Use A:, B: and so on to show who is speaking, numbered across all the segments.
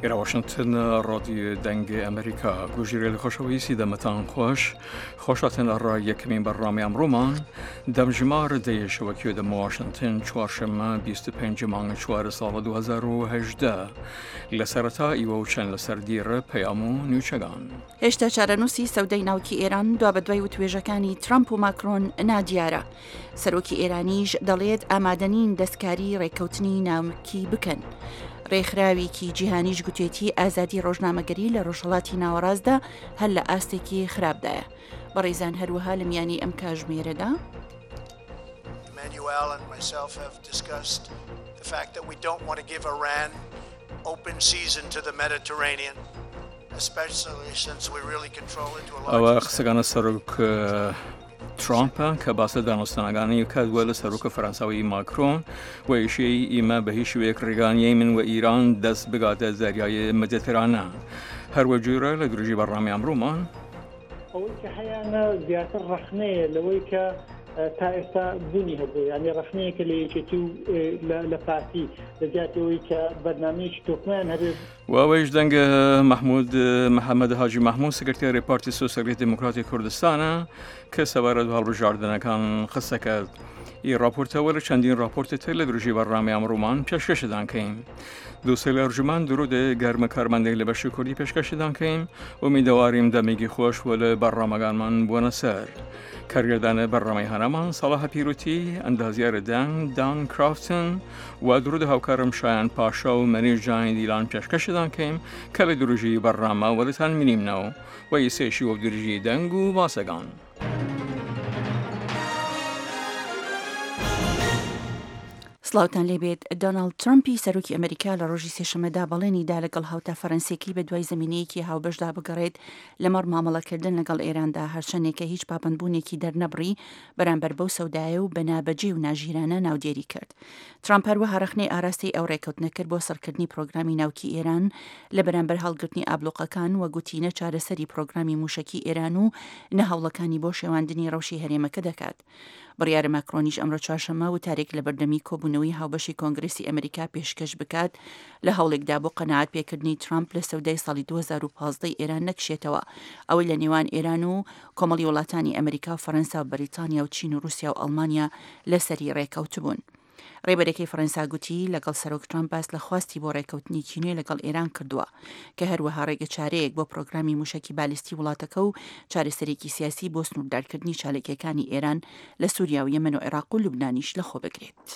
A: إلى واشنطن راديو دنگ أمريكا گوژیری لخوشویسی دمتان خوشاتن را یکمین برنامه امرومان دمجمار دی شبکیو دم واشنطن چوارشنبه 25 مانگ 4 سال 2018 لسرتا ایوو چند لسر دیر پیامو نیوچگان
B: هێشتا چارەنووسی سەودەی ناوکی ئێران دوا بە دوای وتوێژەکانی ترامپ و ماکرۆن نادیارە. سەرۆکی ئێرانیش دەڵێت ئامادەنین دەستکاری ڕێککەوتنی ناوکی بکەن. ڕێکخراوێکی جیهانیش گوتێتی ئازادی ڕۆژنامەگەری لە ڕۆژهەڵاتی ناوەڕاستدا هەر لە ئاستێکی خراپدایە. بەڕێزان هەروەها لە میانی ئەم کاتژمێرەدا
C: Emmanuel and myself have discussed the fact that we don't want to give Iran open season to the Mediterranean, especially since we really control it to a large extent.
A: قسەکانە سەرۆک ترامپ کە باسە دانوستانەکانی کردووە لە سەرۆکە فەرەنساوی ماکرۆن و ئیشەی ئیمە بە هیچ شوەیەک ڕێگانیەی من و ئیران دەست بگاتە زەریای مەدیترانە. هەروە جوورە لە دروژی بەڕامی ئەمڕۆمان
D: ئەوەی کە هەیەە زیاتر ڕەخنەیە لەوەی کە تا ئێستا بوونی هەبوو، یعنی ڕەخنەیەکە لە یەکێتی و لە پارتی لە جاتەوەی کە بەرنامەیەکی تۆپمان هەبێت.
A: وەوەیش دەنگە محەممەد حاجی مەحموود سکرتێری پارتی سۆسیالیستی دموکراتی کوردستانە کە سەبارەت هەڵبژاردنەکان قسە کرد. ئی راپۆرتەوە لە چەندین راپۆرتی تر لە دروژی بەڕامی ئەمڕۆمان پێشکەشدان کەین. دووسێ لە ئەرجومان درودێ گەرمە کارمەندێک لە بەشی کوردی پێشکەشدان کەین و میدەواریم دەمێکی خۆش و لە بەڕامەکانمان بوونە سەر. کارگردانە بەڕامەی هەنامان ساڵەها پیرۆتی ئەندازیارە دان کرافتن و درود هاوکارم شایان پاشا و مەنیر جانی دیلان پێشکەشدان کەیم کە لە دروژی بەڕامە وەلتان منیمنەوە و ئیسێشی و دروژی دەنگ و باسەگان.
B: سلااوتان لێبێت دۆناڵد ترامپی سەرۆکی ئەمریکا لە ڕۆژی سێشەمەدا بەڵێنیدا لەگەڵ هاوتا فەرەنسیەکەی بە دوای زمینەیەکی هاوبەشدا بگەڕێت لەمەڕ مامەڵەکردن لەگەڵ ئێراندا هەرچەندێکە هیچ پابەندبوونێکی دەرنەبڕی بەرامبەر بەو سەودایە و بەنابەجێ و ناژیرانە ناودێری کرد. ترامپ هەروەها ڕخنەی ئاراستی ئەو ڕێکەوتنە کرد بۆ سەرکردنی پرۆگرامی ناوکی ئێران لە بەرامبەر هەڵگرتنی ئابلوقەکان و گوتینە چارەسەری پرۆگرامی موشکی ئێران و نەهەوڵەکانی بۆ شێواندنی ڕەوشی هەرێمەکە دەکات. بڕیارە ماکرۆنیش ئەمڕۆ چوارشەممە و تارێک لە بەردەمی کۆبوونەوەی هاوبەشی کۆنگرسی ئەمریکا پێشکەش بکات لە هەوڵێکدا بۆ قەنەعات پێکردنی ترامپ لە سەودای ساڵی 2015 ئێران نەکشێتەوە ئەوەی لە نێوان ئێران و کۆمەڵی وڵاتانی ئەمریکا و فەرەنسا و بەریتانیا و چین و رووسیا و ئەڵمانیا لەسەری ڕێکەوت بوون. ڕێبەرێکی فەرەنسا گوتی لەگەڵ سەرۆک ترامپ باس لە خواستی بۆ ڕێکەوتنی چینێ لەگەڵ ئێران کردووە کە هەروەها ڕێگە چارەیەک بۆ پرۆگرامی موشکی بالیستی وڵاتەکە و چارەسەرێکی سیاسی بۆ سنووردارکردنی چالێکیەکانی ئێران لە سووریا و یەمەن و عێراق و لوبنانیش لەخۆ بگرێت.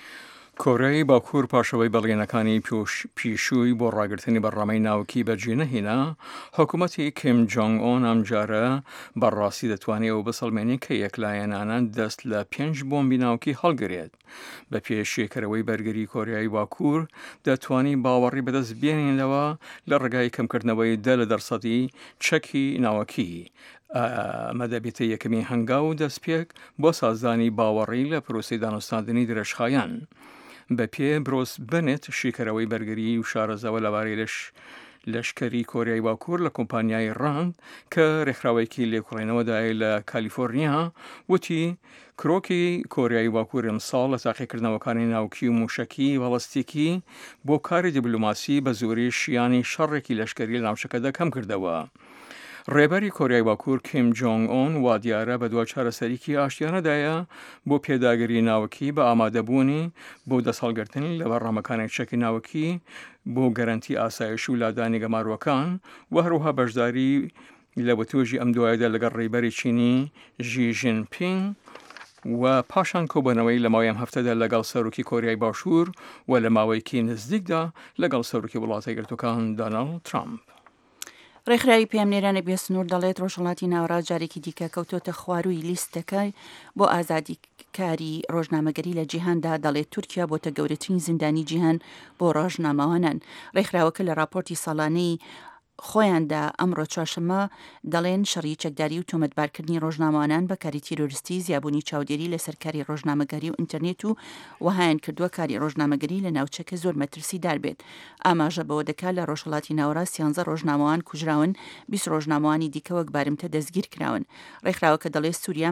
A: کۆرەی باکوور پاشەوەی بەڵگەنەکانی پیشووی بۆ ڕاگررتنی بەڕامەی ناوکی بەرجێنەهێنا حکوومەتی کیم جۆنگ ئۆن ئەمجارە بەڕاستی دەتوانێت و بەسەڵمێنی کە یەکلایەنانە دەست لە 5 بۆمبی ناوکی هەڵگرێت. بە پێش شێکەرەوەی بەرگری کۆریایی باکوور دەتوانی باوەڕی بەدەست بێنێنەوە لە ڕێگای کەمکردنەوەی 10% چەکی ناوەکی. مەدەبێتە یەکەمی هەنگاو و دەستپێک بۆ سازانی باوەڕی لە پرۆسی دانوستاندنی درێژخایەن. بە پێ برۆس بنێت شیکەرەوەی بەرگری و شارەزەوە لەبارەی لەشکری کۆریای باکوور لە کۆمپانیای ڕاند کە ڕێکخراوێکی لێکۆڵێنەوەدای لە کالیفۆرنیا وتی کرۆکی کۆریای باکوور ئەمساڵ لە تاقیکردنەوەکانی ناوکی و موشکی بەڵەستێکی بۆ کاری دیبلۆماسی بە زۆری شیانی شەڕێکی لەشکری لە ناوچەکەدا کەم کردەوە. ڕێبەری کۆریای باکوور کیم جۆنگ ئۆن وا دیارە بە دوای چارەسەریکی ئاشتیانەدایە بۆ پێداگیری ناوکی بە ئامادەبوونی بۆ دەسەڵگرتنی لە بەڕامەکانی چەکی ناوکی بۆ گەرانتی ئاسایش و لادانی گەماروەکان و هەروەها بەشداری لە بەتۆژی ئەم دوایدا لەگەڵ ڕێبەری چینی ژی ژینپینگ و پاشان کۆبوونەوەی لە ماوەی ئەم هەفتەدا لەگەڵ سەرۆکی کۆریای باشوور و لە ماوەیەکی نزیکدا لەگەڵ سەرۆکی وڵاتە یەکگرتووەکان دۆناڵد ترامپ.
B: ڕێکخراوی پێمنێرانە بێسنوور دەڵێت ڕۆژهەڵاتی ناوەڕاست جارێکی دیکە کەوتۆتە خواروی لیستەکەی بۆ ئازادیکاری ڕۆژنامەگەری لە جیهاندا دەڵێت تورکیا بۆتە گەورەترین زیندانی جیهان بۆ ڕۆژنامەوانان. ڕێکخراوەکە لە راپۆرتی ساڵانەی خۆیاندا ئەمڕۆ چوارشەممە دەڵێن شەڕی چەکداری و تۆمەتبارکردنی ڕۆژنامەوانان بە کاری تیرۆریستی زیابوونی چاودێری لە سەرکاری ڕۆژنامەگەری و ئینتەرنێت و وهایان کردووە کاری ڕۆژنامەگەری لە ناوچەکە زۆر مەترسیدار بێت. ئاماژە بەوە دەکات لە ڕۆژهەڵاتی ناوەڕاست 11 ڕۆژنامەوان کوژراون 20 ڕۆژنامەوانی دیکە وەک بارمتە دەستگیر کراون. ڕێکخراوەکە دەڵێ سووریا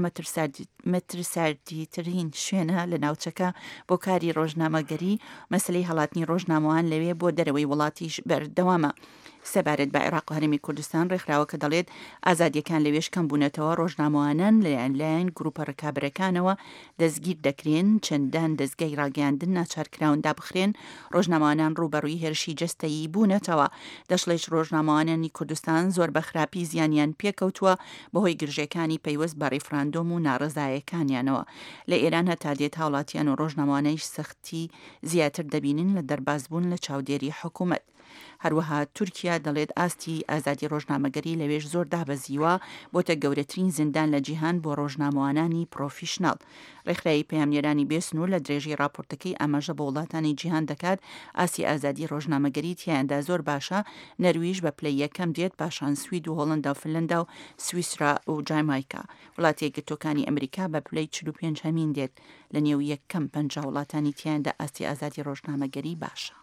B: مەترساردیترین شوێنە لە ناوچەکە بۆ کاری ڕۆژنامەگەری مەسلەی هەڵاتنی ڕۆژنامەوان لەوێ بۆ دەرەوەی وڵاتیش بەردەوامە. سەبارەت بە عێراق و هەرێمی کوردستان ڕێکخراوەکە دەڵێت ئازادیەکان لەوێش کەم بوونەتەوە ڕۆژنامەوانان لەلایەن گروپە ڕکابەرەکانەوە دەستگیر دەکرێن چەندان دەستگای ڕاگەاندن ناچارکراوندا بخرێن ڕۆژنامەوانان ڕوبەڕووی هێرشی جەستەیی بوونەتەوە. دەشڵێش ڕۆژنامەوانانی کوردستان زۆر بە خراپی زیانیان پێکەوتووە بەهۆی گرژەکانی پەیوەست بە ڕێفراندۆم و ناڕزایەکانیانەوە. لە ئێران هەتا دێت هاوڵاتیان و ڕۆژنامەوانەیش سەختی زیاتر دەبینن لە دەربازبوون لە چاودێری حکوومەت. هەروەها تورکیا دەڵێت ئاستی ئازادی ڕۆژنامەگەری لەوێش زۆر دابەزیوە بۆتە گەورەترین زیندان لە جیهان بۆ ڕۆژنامەوانانی پرۆفیشناڵ. ڕێکخراوی پەیامنێرانی بێسنوور لە درێژی راپۆرتەکەی ئاماژە بە وڵاتانی جیهان دەکات ئاسی ئازادی ڕۆژنامەگەری تیایاندا زۆر باشە، نەرویژ بە پلەی یەکەم دێت پاشان سوید و هۆڵندا و فنلەندا و سویسرا و جامایکا. وڵاتی یەکگرتووەکانی ئەمریکا بە پلەی 45 دێت لە نێو یەکەم 5 وڵاتانی تیایاندا ئاسی ئازادی ڕۆژنامەگەری باشە.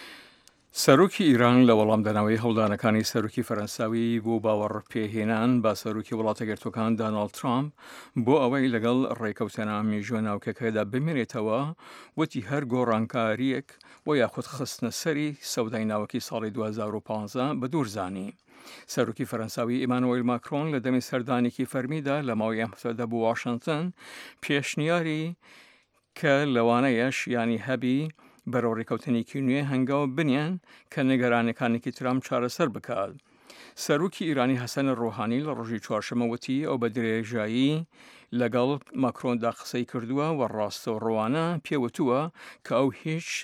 A: سەرۆکی ئیران لە وەڵامدانەوەی هەڵدانەکانی سەرۆکی فەرەنساوی بۆ باوەڕ پێهێنان با سەرۆکی وڵاتەگرتوەکان دۆناڵد ترامپ بۆ ئەوەی لەگەڵ ڕێکەوتنە مێژووە ناوکەکەدا بمێنێتەوە وتی هەر گۆڕانکاریەک و یاخود خستنە سەری سەودای ناوەکی ساڵی 2015 بە دوورزانی. سەرۆکی فەرەنساوی ئیمانوئیل ماکرۆن لە دەمی سەردانێکی فەرمیدا لە ماوەی ئەمەدا بۆ واشنگتن پێشنیاری کە لەوانەیەش ینی هەبی بەرەو ڕێکەوتنێکی نوێ هەنگاو بنیان کە نەگەرانەکانێکی ترامپ چارەسەر بکات. سەرۆکی ئیرانی حەسەن ڕۆحانی لە ڕۆژی چوارشەمە وتی ئەو بە درێژایی لەگەڵ ماکرۆندا قسەی کردووە و ڕاستەوڕۆوانە پێوتووە کە ئەو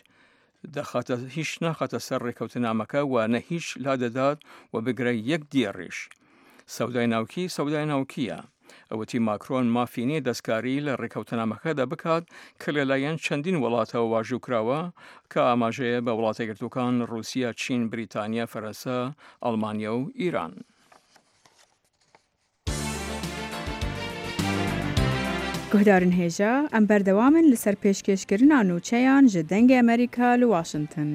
A: هیچ ناخاتە سەر ڕێکەوتنامەکە و نە هیچ لادەدات و بگرە یەک دیێڕیش. سەودای ناوکیە. ئەوەتی ماکرۆن مافینی دەستکاری لە ڕێکەوتنامەکەدا بکات کە لەلایەن چەندین وڵاتەوە واژووکراوە کە ئاماژەیە بە وڵاتەگرتووەکان رووسیا، چین، بریتانیا، فەرەنسا، ئەڵمانیا و ئیران.
E: گوهدارن هێژە ئەم بەردەوامن لەسەر پێشکەشکردنا نووچەیان ji dengê ئەمریکا li Washington.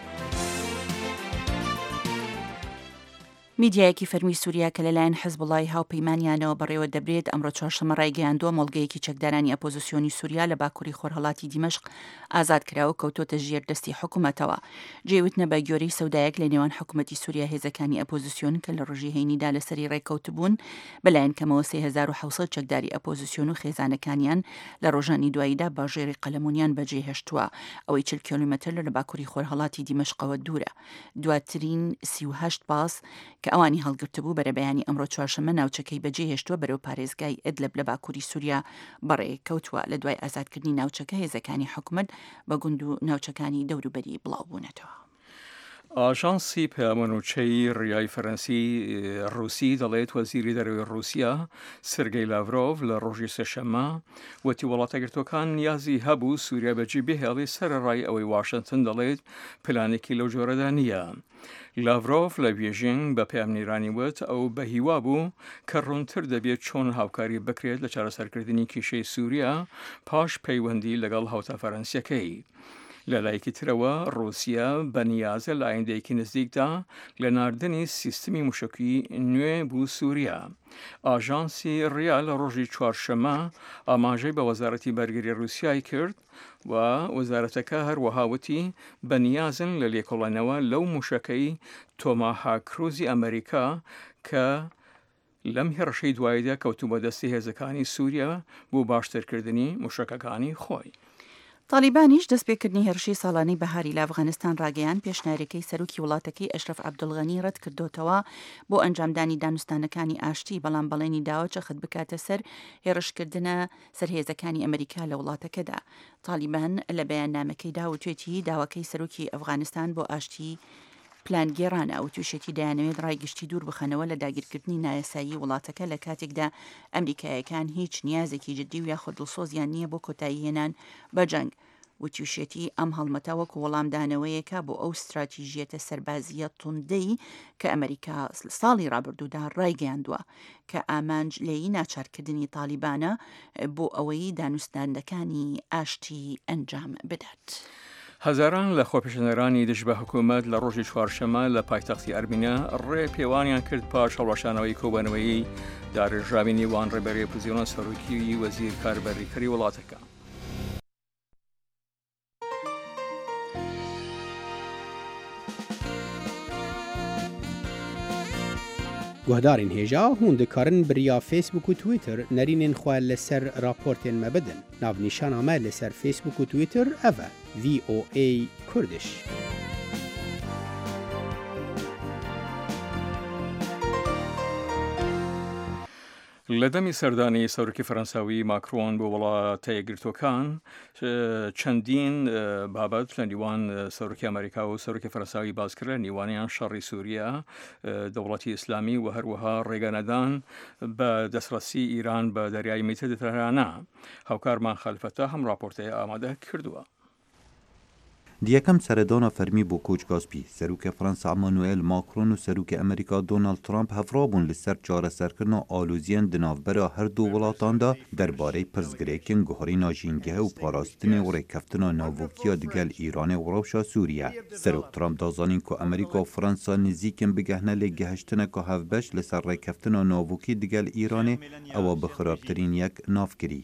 B: میدیایەکی فەرمی سووریا کە لەلایەن حزبڵای هاوپەیمانیانەوە بەڕێوە دەبرێت ئەمڕۆ چوارشەممە ڕایگەیاندووە مۆڵگەیەکی چەکدارانی ئەپۆزیسیۆنی سووریا لە باکووری خۆرهەڵاتی دیمەشق ئازاد کراوە کەوتۆتە ژێر دەستی حکوومەتەوە. جێوتنە بە گۆرەی سەودایەک لە نێوان حکوومەتی سووریا هێزەکانی ئەپۆزیسیۆن کە لە ڕۆژی هەینیدا لەسەری ڕێککەوتبوون بەلایەن کەمەوە 3700 چەکداری ئەپۆزیسیۆن و خێزانەکانیان لە ڕۆژانی دواییدا باژێری قەلەمونیان بەجێهێشتووە. ئەوەی 40 کیلومتر لە باکووری خۆرهەڵاتی دیمەشقەوە دوورە. دواترین 38 پاس کە ئەوانی هەڵگرتبوو بەرەبەیانی ئەمڕۆ چوارشەممە ناوچەکەی بەجێهێشتووە بەرەو پارێزگای ئەدلب لە باکووری سووریا بەڕێکەوتووە لە دوای ئازادکردنی ناوچەکە هێزەکانی حکوومەت بە گوند و ناوچەکانی دەوروبەری بڵاوبوونەتەوە.
A: ئاژانسی پەیامەنووچەی ڕیای فەرەنسی ڕووسی دەڵێت وەزیری دەرەوەی رووسیا سێرگەی لاڤرۆڤ لە ڕۆژی سێشەممە وتی وڵاتەگرتوەکان نیازی هەبوو سووریا بەجێ بهێڵی سەرڕای ئەوەی واشنگتن دەڵێت پلانێکی لەو جۆرەدا نییە. لاڤرۆڤ لە بێژینگ بە پەیامنێرانی وت ئەو بە هیوا بوو کە ڕوونتر دەبێت چۆن هاوکاری بکرێت لە چارەسەرکردنی کیشەی سووریا پاش پەیوەندی لەگەڵ هاوتا فەرەنسیەکەی. لە لایەکی ترەوە رووسیا بەنیازە لە ئایندەیەکی نزیکدا لە ناردنی سیستمی موشکی نوێ بوو سووریا. ئاژانسی ڕیا لە ڕۆژی چوارشەممە ئاماژەی بە وەزارەتی بەرگری رووسیای کرد و وەزارەتەکە هەروەهاوتی بەنیازن لە لێکۆڵەنەوە لەو موشەکەی تۆماهاکروزی ئەمریکا کە لەم هێرشەی دواییدا کەوتووە دەستی هێزەکانی سووریا بۆ باشترکردنی موشەکەکانی خۆی.
B: تالیبانیش دەستپێکردنی هێرشی ساڵانەی بەهاری لە ئەفغانستان ڕاگەیان پێشنیارەکەی سەرۆکی وڵاتەکەی ئەشرەف عەبدوڵغەنی ڕەت کردوتەوە بۆ ئەنجامدانی دانوستانەکانی ئاشتی، بەڵام بەڵێنی داوە چەخت بکاتە سەر هێرشکردنە سەرهێزەکانی ئەمریکا لە وڵاتەکەدا. تالیبان لە بەیاننامەکەی داوتێتی داواکەی سەرۆکی ئەفغانستان بۆ ئاشتی پلانگێڕانە و تووشێتی دەیانەوێت ڕایگشتی دوور بخەنەوە لە داگیرکردنی نایەسایی وڵاتەکە لە کاتێکدا ئەمریکایەکان هیچ نیازێکی جددی و یاخود دڵسۆزیان نییە بۆ کۆتایی هێنان بە جەنگ. وتیوشێتی ئەم هەڵمەتەوەک وەڵامدانەوەیەکە بۆ ئەو استراتیژیەتە سەربازیە توندەی کە ئەمریکا ساڵی ڕابردوودا ڕایگەیاندووە کە ئامانج لێی ناچارکردنی تالیبانە بۆ ئەوەی دانوستاندەکانی ئاشتی ئەنجام بدات.
A: هەزاران لە خۆپیشەنەرانی دژ بە حکوومەت لە ڕۆژی چوارشەمە لە پایتەختی ئەرمینیا ڕێ پێوانیان کرد پاش هەڵوەشانەوەی کۆبەنەوەی داڕێژراوی نێوان ڕێبەری ئۆپۆزیسیۆن سەرۆکی وەزیر کاربەریکەری وڵاتەکە.
F: گوهدارین هێژا هون دikarin biriya Facebook و Twitter nərînên xwe li ser raportên me bidin. Navnîşana me li ser Facebook و Twitter ev e VOA Kurdish.
A: لە دەمی سەردانی سەرۆکی فەرەنساوی ماکرۆن بۆ وڵاتە یەکگرتووەکان چەندین بابەت لە نیوان سەرۆکی ئەمریکا و سەرۆکی فەرەنساوی باسکرە نیوانیان شەڕی سووریا دەوڵەتی ئیسلامی و هەروەها ڕێگەنەدان بە دەستڕەسی ئیران بە دەریای مێتێرانە. هاوکارمان خەلفەتە هەم راپۆرتەیە ئامادە کردووە.
G: دیەکەم سەردانا فەرمی بۆ کۆچ گاسپی سەرۆکە فەرەنسا ئەمانوئێل ماکرۆن و سەرۆکی ئەمریکا دۆناڵد ترامپ هەفڕابوون لەسەر چارەسەرکردنا ئالۆزیان di navbera هەردوو وڵاتاندا دەربارەی پرسگرێکên guherîna jîngehe û parastinê û rêkeftina navbokiya digel Îranê û rewşa Sûriye. Serok Trump da zanîn ku Amerîka û Fransa nizîkin bigehne lê gehiştineka hevbeş li ser rêkeftina navbokî digel Îranê ewa bi xirabtirîn yek navkirî.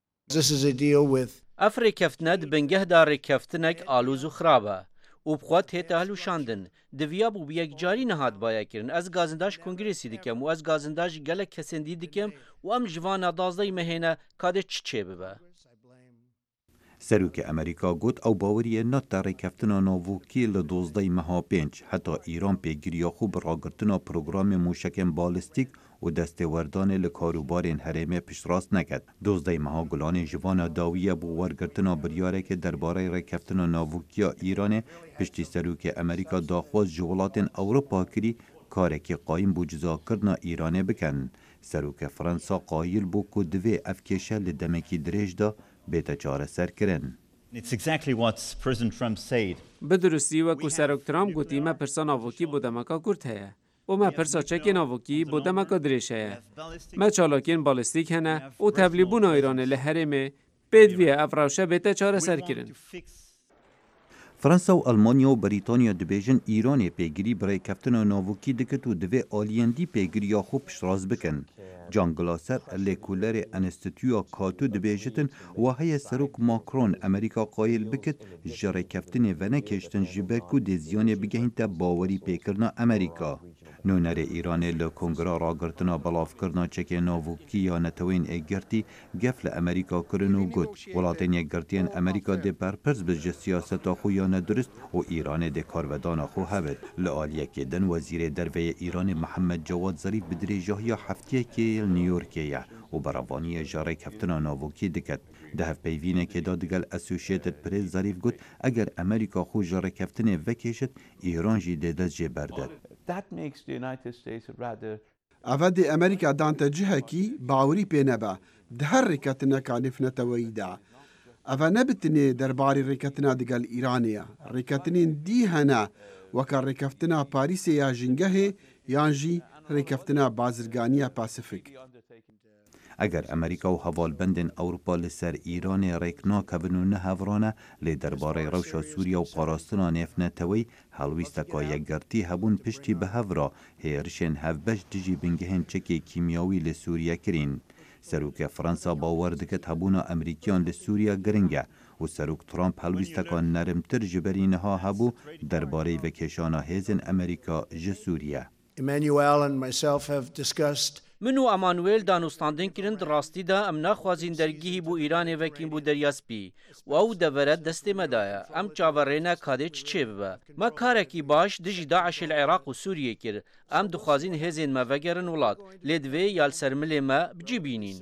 H: Ev rêkeftina di bingehda rêkeftinek alûz û xirab e û bixwe tête hilûşandin. Diviya bû bi yekcarî nehatbaya kirin. Ez gazindaş kongresî dikim û ez gazindaş gelek kesên dî dikim û em ji vana dazdeyê me hêne kadê çi çê bibe.
G: Serokê Amerîka got ew baweriye nate rêkeftina navokî li dozdeyê meha pênc heta Îran pêgiriya xwe bi ragirtina programê mûşekên balîstîk û destêwerdanê li karûbarên herêmê piştrast neket. Dozdeyê meha Gulanê ji vana dawiye bû wergirtina biryarekê derbarê rêkeftina navokiya Îranê piştî serokê Amerîka daxwaz ji welatên Ewropa kirî karekê qayîm bû cizakirina Îranê bikin. Serokê Fransa qayîl bû ku divê ev kêşe li demekî dirêj da bête çareserkirin.
I: Bi durustî wekû Serok Trump gotî me pirsa navokî bo demeka Kurd heye. û me pirsa çekê navokî bo demeka dirêj heye. Me çalakên balîstîk hene û tevlîbûna Îranê li herêmê pê diviye ev rewşe bête çareserkirin.
G: Fransa û Almanya û Brîtanya dibêjin Îranê pêgirî bi rêkeftina navokî dikit û divê aliyên dî pêgiriya xwe piştrast bikin. Can Glaser lêkolêrê Enstitûya Katû dibêjitin wa heye Serok Macron Amerîka qayîl bikit ji rêkeftinê venekêştin ji ber ku dê ziyanê bigehînte bawerî pêkirina Amerîka. Nûnerê Îranê li Kongera ragirtina belavkirina çekê navokî ya netewên êgirtî gef li Amerîka kirin û got welatên yekgirtiyên Amerîka dê berpirs bi ji siyaseta xwe ya nedurist û Îranê dê karvedana xwe hevit. Li aliyekê din Wezîrê Derveyê Îranê Mihemed Cewad Zarîf bi dirêjahiya heftiyekê li New Yorkê ye û berevaniyê ji rêkeftina navokî diket. Di hevpeyvînekê da digel Associated Press Zarîf got eger Amerîka xwe ji rêkeftinê vekêşit Îran jî dê dest jê berde.
J: Ev dê Amerîka dante cihekî bawerî pê nebe di her rêketineka nifneteweyî de. Ev nebitinê derbarê rêketina digel Îranê ye. Rêketinên dî hene weka rêkeftina Parîsê ya jîngehê yan jî rêkeftina bazirganiya Pasifik.
G: Eger Amerîka û hevalbendên Ewropa li ser Îranê rêk nakevin û nehevrane lê derbarê rewşa Sûriya û parastina nêfneteweyî helwîsteka yekgirtî hebûn piştî bi hev re hêrişên hevbeş dijî bingehên çekê kîmyawî li Sûriye kirîn. Serokê Fransa bawer dikit hebûna Emerîkiyan li Sûriya giring e û Serok Trump helwîsteka nerimtir ji berî niha hebû derbarê vekêşana hêzên Amerîka ji Sûriye.
C: Emmanuel and myself have discussed
H: Min û Emmanuel danûstandin kirin di rastî de em naxwazîn dergihî bû Îranê vekîn bû derya spî û ew devere destê me daye. Em çaverrêne kadê çi çê bibe. Me karekî baş dijî Daişê li Iraq û Sûriyê kir. Em dixwazîn hêzên me vegerin welat. Lê divê ya li ser milê me bicîbînîn.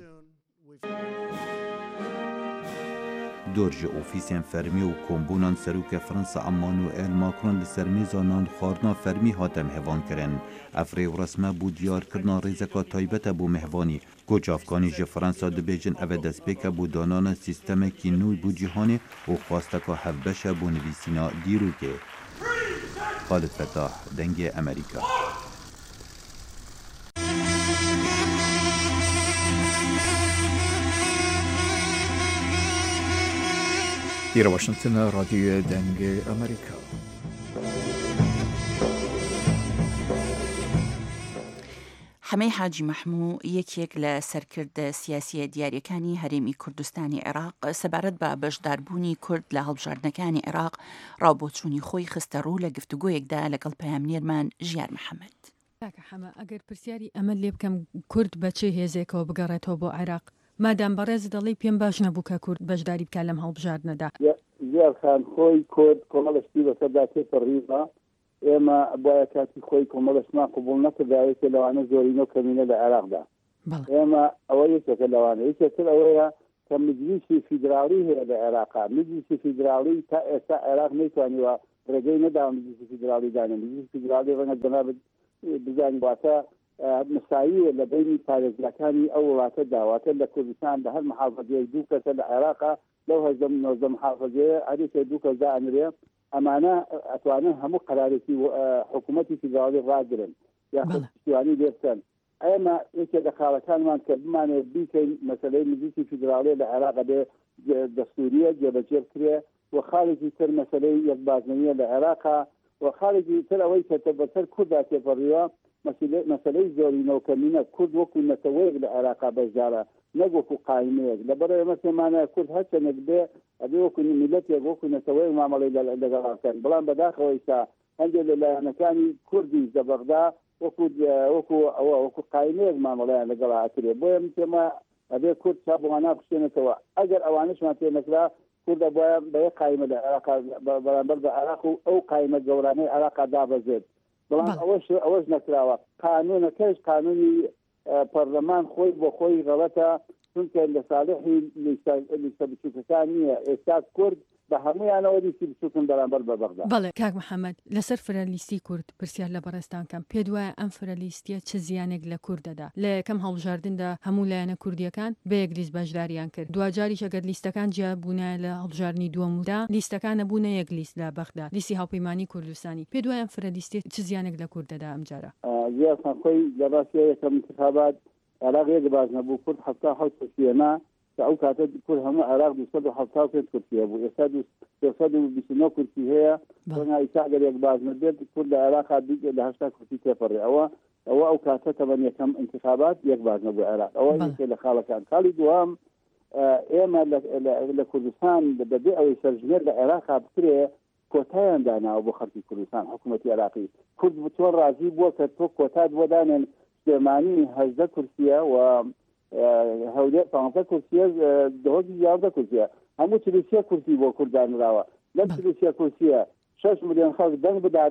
G: Dor ji ofîsên fermî û kombûnan serokê Fransa Emmanuel Macron li ser mêza nan xwarina fermî hate mehvan kirin. Ev rêwresme bû diyarkirina rêzeka taybet e bû mehvanî گوچافکانی جه فرانسا دبیجن اوه دستپیکه بو دانان سیستم کی نوی بو جیهانی و خواسته که هفبشه بو نویسینا دیرو که خالد فتاح دنگ امریکا.
A: إلى واشنطن راديو دنگ أمريكا.
B: حەمەی حاجی مەحموو یەکێک لە سەرکرد سیاسی دیاریەکانی هەرێمی کوردستانی عێراق سەبارەت بە بەشداربوونی کورد لە هەڵبژاردنەکانی عێراق ڕاوبۆچوونی خۆی خستە ڕوو لە گفتوگۆیەکدا لەگەڵ پەیامنێرمان ژیار محەممەد.
K: حەمە ئەگەر پرسیاری ئەمە لێ بکەم کورد بەچێ هێزێکەوە بگەڕێتەوە بۆ عێراق مادام بەڕێز دەڵی پێم باش نەبوو کە کورد بەشداری بکە لەم هەڵبژاردنەدا.
L: زیارخان خۆی کورد کۆمەڵشتی بەسەردا تێپەڕیوە ئێمە بۆیە کاتی خۆی کۆمەڵشمان قبول نەکرداوێتە لەوانە زۆرینە و کەمینە لە عێراقدا. ئێمە ئەوە یەکێکە لەوانە یەکێتر ئەوەیە کە مجلیسی فیدراڵی هەیە لە عێراقا مجلیسی فیدراڵی تا ئێستا عێراق نەیتوانیوە ڕێگەی نەداوە مجلیسی فیدراڵی دانێ مجلیسی فیدراڵی ڕەنگە جەنابەت بزانین واتە مساویە لە بینی پارێزگاکانی ئەو وڵاتە داواتە لە کوردستان لە هەر محافەزەیەک دوو کەسە لە عێراقا لەو هەژدە محافەزەیە هەریکە دوو کەس دائەنرێ ئەمانە ئەتوانن هەموو قەرارێکی حکوومەتی فیدراڵی ڕاگرن یاخود پشتیوانی لێ بکەن. ئێمە یەکێک لە خاڵەکانمان کە بمانێت بیکەین مەسەلەی مجلیسی فیدراڵی لە عێراق بێ دەستوریە جێبەجێ بکرێ و خاڵێکی تر مەسەلەی یەکبازنەویە لە عێراقا و خاڵێکی تر ئەوەی کە بەسەر کوردا تێپەڕیوە مەسەلەی زۆرینە و کەمینە کورد وەکو نەتەوەیەک لە عێراقا بەشدارە نەگوەکو قایمەیەک لەبەرەوەی ئێمە پێمانایە کورد هەرچەندێک بێ ئەبێ وەکو میلەتێک وەکو نەتەوەیەک مامەڵەی لەگەڵاکەن بەڵام بەداخەوە ئێستا هەندێک لەلایەنەکانی کوردی زەبەغدا وەکو قایمەیەک مامەڵەیان لەگەڵا ئەکرێ بۆیە پێمە ئەبێ کورد چاپۆوانە بشتێنێتەوە ئەگەر ئەوانشمان پێ نەکرا کوردە بۆیە بەیە قایمە لە عێراقا بەرامبەر بە عێراق و ئەو قایمە گەورانەی عێراقا دابەزێت بەڵام ئەوەش نەکراوە قانونەکەش قانونی پەرلەمان خۆی بۆ خۆی غەڵەتە چونکە لە ساڵحی لیستە بچووکەکان نییە ئێستا کورد بە هەمویانەوە لیستی بچووکن بەرامبەر بە بەغدا.
K: بەڵێ کاک محەممەد لەسەر فرەلیستی کورد پرسیار لە بەڕێستان کەم پێ دوایە ئەم فرەلیستیە چه زیانێک لە کوردەدا لە یەکەم هەڵبژاردندا هەموو لایەنە کوردیەکان بە یەک لیست بەشداریان کرد دوجاریش ئەگەر لیستەکان جیا بوونە لە هەڵبژاردننی دووەمدا لیستەکانە بوونە یەک لیست لە بەغدا لیستی هاوپەیمانی کوردستانی پێ دوایە ئەم فرەلیستی چه زیانێک لە کوردەدا ئەمجارە
L: زیاتان خۆی لەڕاستی یەکەم انتخابات عراق یەک باز نەبوو کورد هەفتا حەوت کورسیەنا ئەو کاتە کورد هەموو عراق 275 کورسیە بوو ئێستا 229 کورسی هەیە ڕەنگە ئیسا ئەگەر یەک باز نەبێت کورد لە عێراقا لە 80 کورسی تێپەڕێ ئەوە ئەو کاتە تەمەن یەکەم انتخابات یەک باز نەبوو عێراق ئەوە یەکێک لە خاڵەکان خاڵی دووەم ئێمە لە کوردستان بەبێ ئەوەی سەرژمێر لە عێراقا بکرێ کۆتایان داناوە بۆ خەڵکی کوردستان حکوومەتی عێراقی کورد بتوان ڕازی بووە کە تۆ کۆتات بۆ دانێن سلێمانی 18 کورسیە و هەولێر 15 کورسیە دهۆکی 11 کورسیە هەموو 43 کورسی بۆ کوردانراوە لەم 43 کورسیە 6 ملیۆن خەڵک دەنگ بدات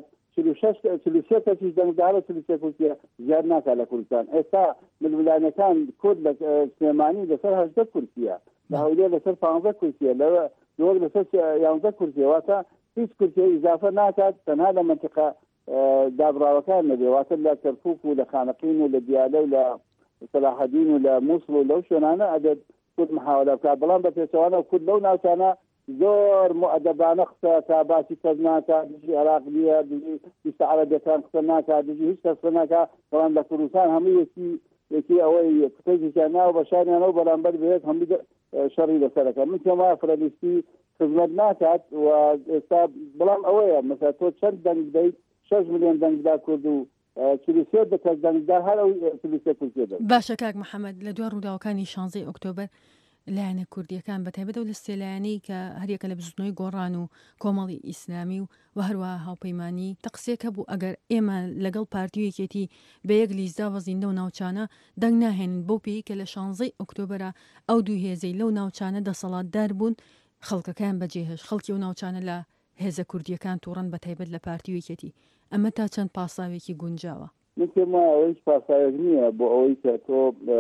L: 43 کەسیش دەنگدارە 43 کورسیە زیاد ناکات لە کوردستان ئێستا ململانەکان کورد لە سلێمانی لەسەر 18 کورسیە لە هەولێر لەسەر 15 کورسیە لەوە دۆر لەسەر 11 کورسیە واتە هیچ کورسیە ئیزافە ناکات تەنها لە منطقە دابراوەکان نەبێ واتە لە کەرکووک و لە خانەقین و لە دیالە و لە سەلاحەدین و لە مووسڵ و لەو شوێنانە ئەدەت کورد محاولە بکات بەڵام بە پێچەوانە کورد لەو ناوچانە زۆر مؤدەبانە قسە تا باسی کەس ناکات دژی عێراق نییە دژی بیستە عەرەبیەکان قسە ناکات دژی هیچ کەس قسە ناکات بەڵام لە کوردستان هەموو یەکی ئەوەی قسەیەکیان ناوە بە شانیانەوە بەرامبەر بێت هەموو شەڕی لەسەرەکە من پێم وایە فرەلیستی خزمەت ناکات و ئێستا بەڵام ئەوەیە مەسەلا تۆ چەند دەنگ بدەیت 6 ملیۆن دەنگدا کورد و چلیسێ دەکەس دەنگدا هەر ئەو چلیسێ کورسێ دەن.
K: باشە کاک محەممەد لە دوای ڕووداوەکانی 16 ئۆکتۆبەر لایەنە کوردیەکان بەتایبەت و لە سێلایەنەی کە هەریەکە لە بزوتنەوەی گۆڕان و کۆمەڵی ئیسلامی و هەروەها هاوپەیمانی تەقسێک هەبوو ئەگەر ئێمە لەگەڵ پارتیویەکێتی بە یەک لیزدا وەزیندە و ناوچانە دەنگ ناهێنن بۆ پێی کە لە 16 ئۆکتۆبەرە ئەو دوو هێزەی لەو ناوچانە دەسەڵاتدار بوون خەڵکەکان بەجێهێش خەڵکی و ناوچانە لە هێزە کوردیەکان تووڕەن بەتایبەت لە پارتیویەکێتی ئەمە تا چەند پاساوێکی گونجاوە
L: من پێم وایە ئەوەی پاسایەک نییە بۆ ئەوەی کە تۆ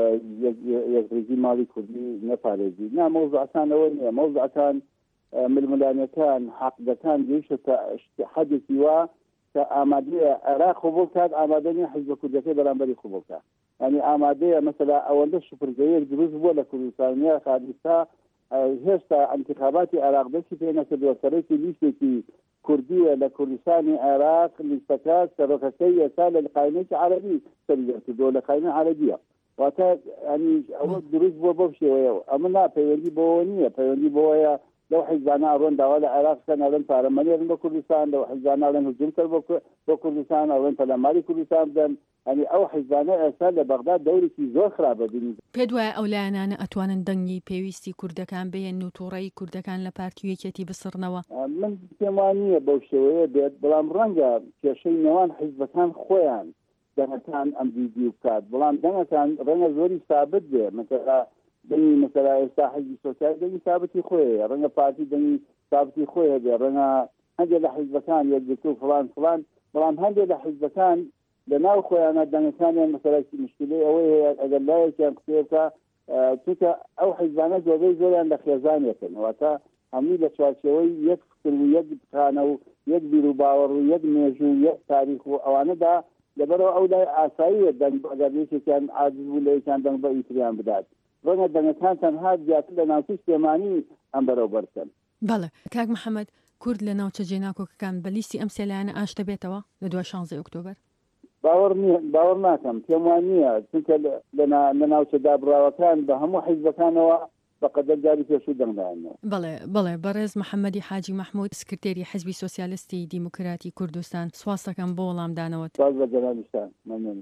L: یەکڕێژی ماڵی کوردی نەپارێزی نا مەوزوعەکانەوە نییە مەوزوعەکان ململانەکان حەقدەکان گەیشتە تا حەدێکی وا کە ئامادەیە عێراق قبوڵ کات ئامادە نییە حیزب کوردەکەی بەرامبەری قبوڵ کات ینی ئامادەیە مەسەلا ئەوەندە شوپرگەیەک دروست بووە لە کوردستانیا خارجستا هێشتا ئەنتخاباتی عێراق دەستی پێ نەکردووە سەرۆکی لیستێکی کوردیە لە کوردستانی عێراق لیستەکە سەرۆکەکەی ئێستا لە قاینەی عەرەبی سەرکردووە لە قاینە عەرەبیە واتە ینی ئەوە دروست بووە بەو شێوەیەوە ئەمە نا پەیوەندی بەوە نییە پەیوەندی بەوەیە لەو حیزبانە ئەڕۆن داوا لە عێراقکەن ئەڵێن پارەمەنێرن بە کوردستان لەو حیزبانە ئەڵێن هجوم کرد بۆ کوردستان ئەڵێن پەلاماری کوردستان بدەن ینی ئەو حیزبانە ئێستا لە بەغداد دەورێکی زۆر خراپە بینی
K: پێ وایە ئەو لایەنانە ئەتوانن دەنگی پێویستی کوردەکان بێن و تووڕەی کوردەکان لە پارتیەکێتی بسڕنەوە
L: من پێم وانە بەو شێوەیە بێت بەڵام ڕەنگە کێشەی نێوان حیزبەکان خۆیان دەنگەکان ئەم دیدی بکات بەڵام دەنگەکان ڕەنگە زۆری ثابت بێ مثلا دەنگی مثلا ئێستا حیزبی سۆسیالیست دەنگی ثابتی خۆیە ڕەنگە پارتی دەنگی ثابتی خۆیە بێ ڕەنگە هەندێک لە حیزبەکان یەکگرتوو فڵان بەڵام هەندێک لە حیزبەکان لە ناو خۆیانە دەنگەکانیان مەسەلەی مشکلەی ئەوەی هەیە ئەگەر لایەکیان قسە بکە چونکە ئەو حیزبانە جۆگەی زۆریان لە خێزانێکن واتە هەمووی لە چوارچێوەی یەک فکر و یەک بخانە و یەک بیر و باوەڕ و یەک مێژ و یەک تاریخ و ئەوانەدا لەبەرەوە ئەو لای ئاساییە دەنگ ئەگەر یەکێکیان عاجز بوو لە یەکیان دەنگ بە ئیتریان بدات ڕەنگە دەنگەکان تەنها زیاتر لە ناوچەی سلێمانی ئەم بەرەو بەرسن
K: بەڵێ کاک محەممەد کورد لە ناوچە جێناکۆکەکان بە لیستی ئەم سێلایەنە ئاشتە بێتەوە لە 16 ئۆکتۆبەر
L: باوەڕ ناکەم پێم وان نییە چونکە لە ناوچە دابڕاوەکان بە هەموو حیزبەکانەوە بەقەدەر جاری پێشوو دەنگدایانەوە
K: بەڵێ بەڕێز محەممەدی حاجی مەحموود سکرتێری حیزبی سۆسیالیستی دیموکراتی کوردستان سواس دەکەم بۆ وەڵامدانەوە
L: سواس بە جەنابیشتان مەمنون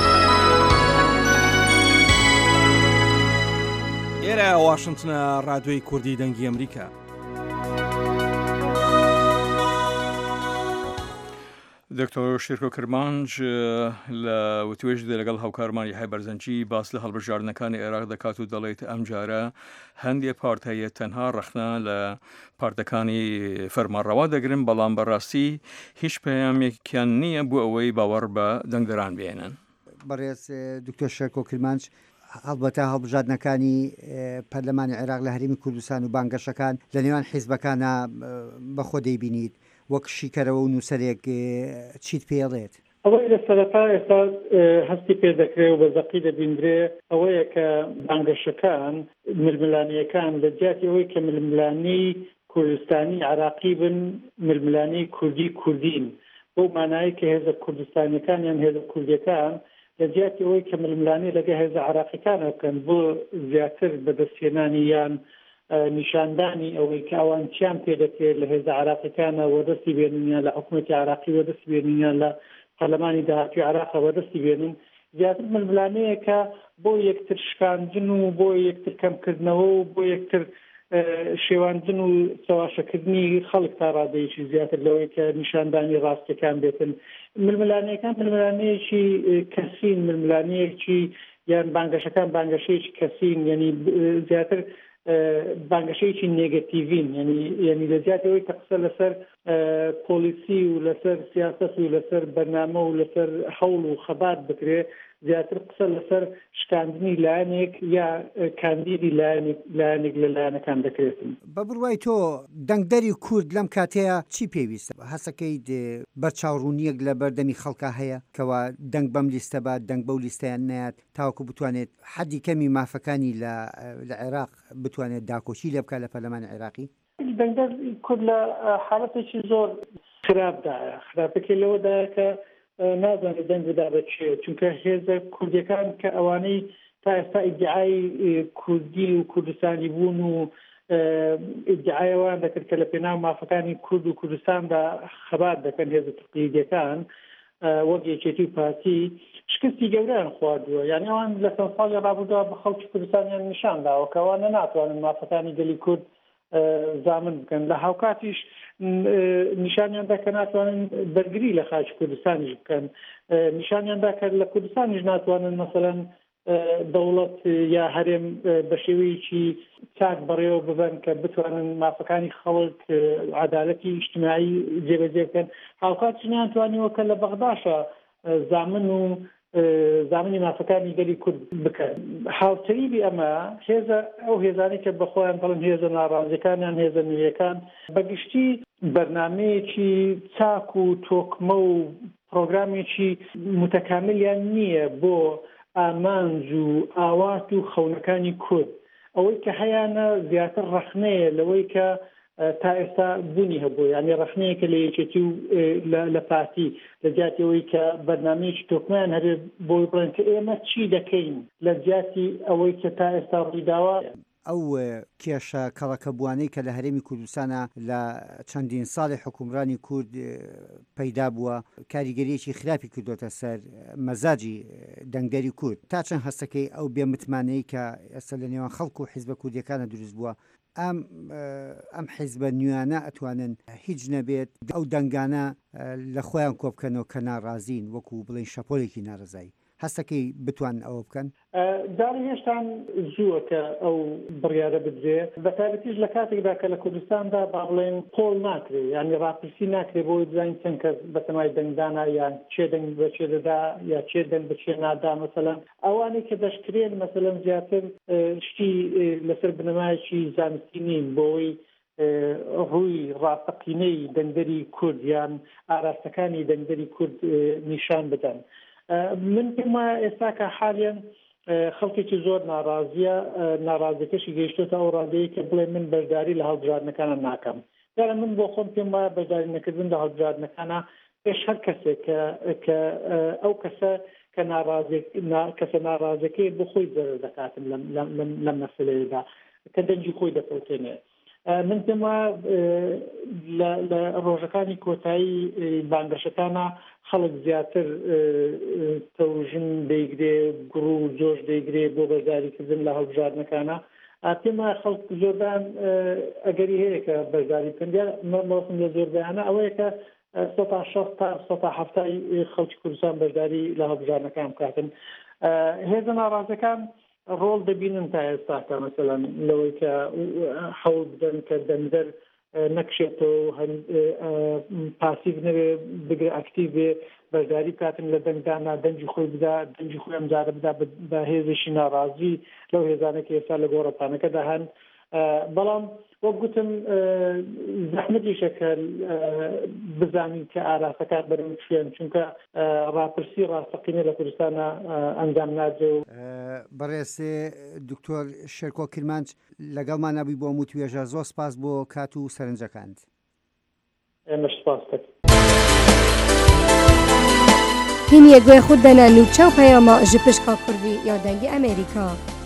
M: ئێرە واشنتنە ڕادیۆی کوردی دەنگی ئەمریکا
A: دکتۆر شیرکۆ کرمانج لە وتوێژدا لەگەڵ هاوکارمانی هایبەرزەنجی باس لە هەڵبژاردنەکانی عێراق دەکات و دەڵێت ئەم جارە هەندێک پارتایە تەنها ڕەخنا لە پارتەکانی فەرمانڕەوا دەگرن بەڵام بەڕاستی هیچ پەیامێکیان نییە بۆ ئەوەی باوەڕ بە دەنگدەران بێنن.
N: بەڕێز دکتۆر شیرکۆ کرمانج هەڵبەتە هەڵبژاردنەکانی پەرلەمانی عێراق لە هەرێمی کوردستان و بانگەشەکان لە نێوان حیزبەکانە بەخۆ دەیبینیت وەک شیکەرەوە و نووسەرێک چیت پێڵێت
D: ئەوەی لە سەرەتا ئێستا هەستی پێ دەکرێت و بە زەقی دەبیندرێ ئەوەیە کە بانگەشەکان ململانیەکان لە جیاتی ئەوەی کە ململانی کوردستانی عراقی بن ململانی کوردین بۆ مانایی کە هێزە کوردستانیەکان یان هێزە کوردیەکان لە جیاتی ئەوەی کە ململانی لەگە هێزە عراقیەکان بکەن بۆ زیاتر بەدەستهێنانی یان نیشاندانی ئەوەی کە ئەوانچیان پێدەکرێت لە هێزە عراقیەکانە وەدەستی بێنیان لە حکوومەتی عراقی وەدەستی بێنیان لە پەرلەمانی داهاتوی عراق وەدەستی بێنن زیاتر ململانەیە کە بۆ یەکتر شکاندن و بۆ یەکتر کەمکردنەوە و بۆ یەکتر شێواندن و چاواشەکردنی خەڵک تا ڕادەیەکی زیاتر لەوەی کە نیشاندانی ڕاستیەکان بێتن ململانەکان ململانەیەکی کەسین ململانەیەکی یان بانگەشەکان بانگەشەیەکی کەسین یعنی زیاتر بانگەشەیەکی نێگەتیڤین یعنی لە جیاتەوەی کە قسە لەسەر پۆلیسی و لەسەر سیاست و لەسەر بەرنامە و لەسەر هەوڵ و خەبات بکرێ زیاتر قسە لەسەر شکاندنی لایەنێک یا کاندیدی لایەنێک لە لایەنەکان دەکرێتن.
N: بە بڕوای تۆ دەنگدەری کورد لەم کاتەیە چی پێویستە؟ هەسەکەیت بەرچاوڕوونیەک لە بەردەمی خەڵکا هەیە کەوا دەنگ بەم لیستە بات دەنگ بەو لیستەیان نایەت تاوەکو بتوانێت حەدی کەمی مافەکانی لە عێراق بتوانێت داکۆچی لێ بکات لە پەرلەمانی عێراقی؟
D: دەنگدەر کورد لە حاڵەتێکی زۆر خراپدایە خراپەکەی لەوەدایە کە نازانێت دەنگ بدا بە چێ چونکە هێزە کوردیەکان کە ئەوانەی تا ئێستا ئیدعای کوردی و کوردستانی بوون و ئیدعایەوان دەکرد کە لە پێناو مافەکانی کورد و کوردستاندا خەبات دەکەن هێزە تقلیدیەکان وەک یەکێتی و پارتی شکستی گەورەیان خواردووە یعنی ئەوان لە چەند ساڵی ڕابردووە بە خەڵکی کوردستانیان نیشانداوە کە ئەوانە ناتوانن مافەکانی گەلی کورد زامن بکەن لە هاوکاتیش نیشانیاندا کە ناتوانن بەرگری لە خاچ کوردستانیش بکەن نیشانیاندا کە لە کوردستانیش ناتوانن مەسەلەن دەوڵەت یا هەرێم بە شێوەیەکی چاک بەڕێوە ببەن کە بتوانن مافەکانی خەڵک عەدالەتی ئیجتیماعی جێبەجێ بکەن هاوکاتیش ناتوانیوە کە لە بەغداشە زامن و زامنی مافەکانی گەلی کورد بکەن هاوتەریبی ئەمە هێزە ئەو هێزانی کە بەخۆیان بڵن هێزە ناڕازیەکانیان هێزە نوێیەکان بەگشتی بەرنامەیەکی چاک و تۆکمە و پرۆگرامێکی متەکاملیان نییە بۆ ئامانج و ئاوات و خەونەکانی کورد ئەوەی کە هەیەە زیاتر ڕەخنەیە لەوەی کە تا ئێستا بوونی هەبوو یعنی ڕەخنەیەکە لە یەکێتی و لە پارتی لە جیاتەوەی کە بەرنامەیەکی تۆکمان هەرێ بۆی بڵێن کە ئێمە چی دەکەین لە جیاتی ئەوەی کە تا ئێستا ڕوویداوە.
N: ئەو کێشە کەڵەکەبووانەی کە لە هەرێمی کوردستانە لە چەندین ساڵی حکومڕانی کورد پەیدا بووە کاریگەریەکی خراپی کردوتە سەر مەزاجی دەنگدەری کورد تا چەند هەستەکەی ئەو بێمتمانەی کە ئێستا لە نێوان خەڵکو و حیزبە کوردیەکانە دروست بووە ئەم حیزبە نوێیانە ئەتوانن هیچ نەبێت ئەو دەنگانە لە خۆیان کۆبکەنەوە کە ناڕازین وەکو بڵین شەپۆلێکی ناڕزایی هەستەکەی بتوان ئەوە بکەن
D: داڕی هێشتان زووە کە ئەو بڕیارە بدرێ بە تایبەتیش لە کاتێکدا کە لە کوردستاندا با بڵێن پۆڵ ناکرێ ینی ڕاپرسی ناکرێ بۆی بزانین چەند کەس بەتەمای دەنگدانا یان چێ دەنگ بە چێ دەدا یا چێ دەنگ بە چێ نادا مەسەلەن ئەوانەی کە دەشکرێن مەسەلەن زیاتر شتی لەسەر بنەمایەکی زانستی نین بۆی ڕووی ڕاستەقینەی دەنگدەری کورد یان ئاراستەکانی دەنگدەری کورد نیشان بدەن. من پێما ئێستا کە حالیان خەڵکێکی زۆر ناڕازیە ناڕازیەکەشی گەیشتۆتە ئەو ڕادەیە کە بڵێ من بەشداری لە هەڵبژاردنەکانە ناکەم یارە من بۆ خۆم پێم وایە بەشداری نەکردن لە هەڵبژاردنەکانە پێش هەر کەسێک کە ئەو کەسە کە کەسە ناڕازەکەی بۆ خۆی زەرر دەکاتن لەم مەسەلەیەدا کە دەنجی خۆی دەفەوتێنێ. من پێم وایە لە ڕۆژەکانی کۆتایی بانگەشەکانە خەڵک زیاتر تەوژن دەیگرێ گوڕ و جۆش دەیگرێ بۆ بەشداریکردن لە هەڵبژاردنەکانە پێم وایە خەڵک زۆردان ئەگەری هەیە کە بەشداری بکەن مەڵسم لە زۆربیانە ئەوەیە کە 160 تا 170 خەڵکی کوردستان بەشداری لە هەڵبژاردنەکان بکاتن. هێزە ناڕازەکان ڕۆڵ دەبینن تا ئێستاکە مەسەلەن لەوەی کە حەوڵ بدەن کە دەنگدەر نەکشێتەوە پاسیڤ نەبێ بگرە ئەکتیڤ بێ بەشداری بکاتن لە دەنگدانا دەنجی خۆی بدا دەنجی خۆی ئەمجارە بدا بە هێزشی ناڕازی لەو هێزانێکی ئێستا لە گۆڕەپانەکەدا هەن. بەڵام وەک گوتم زەحمەتیشە کە بزانین کە ئاراستەکان بەرەو چێن چونکە ڕاپرسی ڕاستەقینە لە کوردستانە ئەنجام نادرێ و
N: بەڕێسێ دکتۆر شێرکۆ کرمانج لەگەڵمان نەبووی بۆ هەموو توێژە زۆر سپاس بۆ کات و سەرنجەکانت.
D: ئێمەش سپاس دەکەین.
O: هینیە گوێ خود دەنە نوچە و پەیامە ji pişka Kurdî ya dengê Amerîka.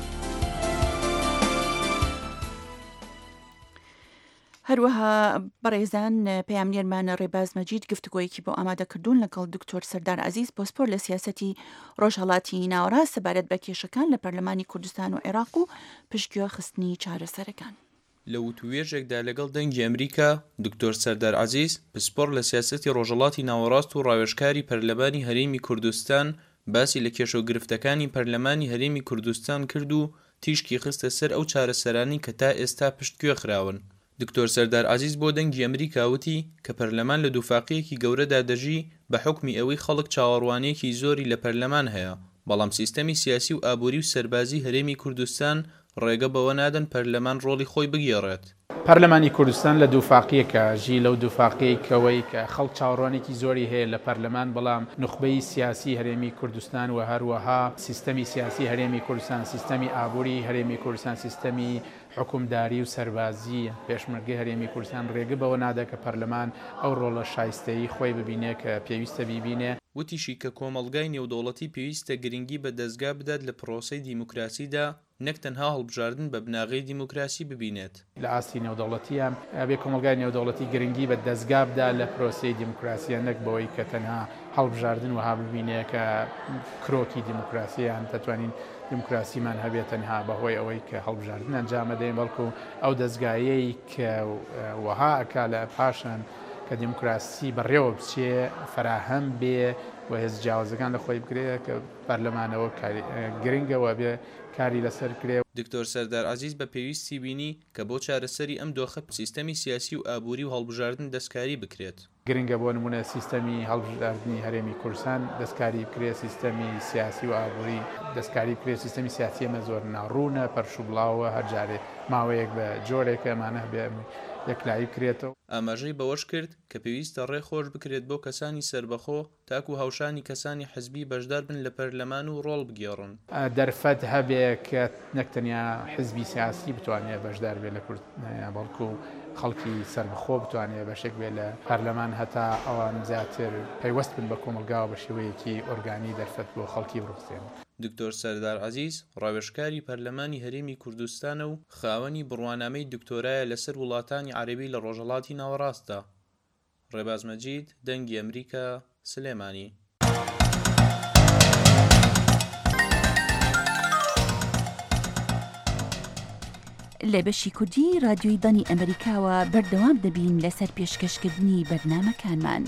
B: هەروەها بەڕێزان پەیامنێرمان ڕێباز مەجید گفتگۆیەکی بۆ ئامادەکردوون لەگەڵ دکتۆر سەردار عەزیز پۆسپۆر لە سیاسەتی ڕۆژهەڵاتی ناوەڕاست سەبارەت بە کێشەکان لە پەرلەمانی کوردستان و عێراق و پشتگوێ خستنی چارەسەرەکان.
P: لە وتوێژێکدا لەگەڵ دەنگی ئەمریکا دکتۆر سەردار عەزیز پسپۆر لە سیاسەتی ڕۆژهەڵاتی ناوەڕاست و ڕاوێژکاری پەرلەمانی هەرێمی کوردستان باسی لە کێشە و گرفتەکانی پەرلەمانی هەرێمی کوردستان کرد و تیشکی خستە سەر ئەو چارەسەرانی کە تا ئێستا پشتگوێ خراون. دکتۆر سەردار عەزیز بۆ دەنگی ئەمریکا وتی کە پەرلەمان لە دووفاقەیەکی گەورەدا دەژی بە حکمی ئەوەی خەڵک چاوەڕوانەیەکی زۆری لە پەرلەمان هەیە بەڵام سیستەمی سیاسی و ئابووری و سەربازی هەرێمی کوردستان ڕێگە بەوە نادەن پەرلەمان ڕۆڵی خۆی بگێڕێت.
Q: پەرلەمانی کوردستان لە دووفاقیەکە ژی لەو دووفاقیەکەوەی کە خەڵک چاوەڕوانێکی زۆری هەیە لە پەرلەمان بەڵام نخبەی سیاسی هەرێمی کوردستان و هەروەها سیستەمی سیاسی هەرێمی کوردستان سیستەمی ئابووری هەرێمی کوردستان سیستەمی حکومداری و سەربازی پێشمەرگەی هەرێمی کوردستان ڕێگە بەوە نادە کە پەرلەمان ئەو ڕۆڵە شایستەیی خۆی ببینێ کە پێویستە بیبینێ.
P: وتیشی کە کۆمەڵگای نێودەوڵەتی پێویستە گرنگی بە دەستگا بدات لە پرۆسەی دیموکراسیدا نەک تەنها هەڵبژاردن بە بناغی دیموکراسی ببینێت.
Q: لە ئاستی نێودەوڵەتیان بێ کۆمەڵگای نێودەوڵەتی گرنگی بە دەستگا بدا لە پرۆسەی دیموکراسیە نەک بەوەی کە تەنها هەڵبژاردن وها ببینێ کە کرۆکی دیموکراسیان دەتوانین دیموکراسیمان هەبێت تەنها بەهۆی ئەوەی کە هەڵبژاردن ئەنجامە دەین بەڵکو ئەو دەستگایەی کە وها ئەکا لە پاشان کە دیموکراسی بەڕێوە بچێ فراهەم بێ و هێز جیاوازەکان لە خۆی بگرێ کە پەرلەمانەوە گرنگەوە بێ کاری لەسەر کرێ.
P: دکتۆر سەردار عەزیز بە پێویستی بینی کە بۆ چارەسەری ئەم دۆخە سیستەمی سیاسی و ئابووری و هەڵبژاردن دەستکاری بکرێت.
Q: گرنگە بۆ نمونە سیستەمی هەڵبژاردننی هەرێمی کوردستان دەستکاری بکرێ سیستەمی سیاسی و ئابووری دەستکاری بکرێت سیستەمی سیاسی ئەمە زۆر ناڕوونە پەرشوبڵاوە هەرجارێ ماوەیەک بە جۆرێکە ئەمانە بێ یەکلایی بکرێتەوە.
P: ئاماژەی بەوەش کرد کە پێویستە ڕێخۆش بکرێت بۆ کەسانی سربەخۆ تاکو هاوشانی کەسانی حزبی بەشدار بن لە پەرلەمان و ڕۆڵ بگێڕن.
Q: دەرفەت هەبێ کە نەکتەنیا حزبی سیاسی بتوانێت بەشدار بێت لە کورد بەڵکو خەڵکی سربەخۆ بتوانێت بەشێک بێت لە پەرلەمان هەتا ئەوان زیاتر پەیوەست بن بە کۆمەلگاوە بە شێوەیەکی ئۆرگانی دەرفەت بۆ خەڵکی بڕستێن.
P: دکتۆر سەردار عەزیز ڕاوێژکاری پەرلەمانی هەرێمی کوردستانە و خاوەنی بڕوانامەی دکتۆرایە لەسەر وڵاتانی عەرەبی لە ڕۆژهەڵاتی ناوەڕاستە. ڕێباز مەجید دەنگی ئەمریکا سلێمانی.
B: لە بەشی کوردی رادیۆی دانی ئەمریکاوە بەردەوام دەبین لەسەر پێشکەشکردنی بەرنامەکانمان.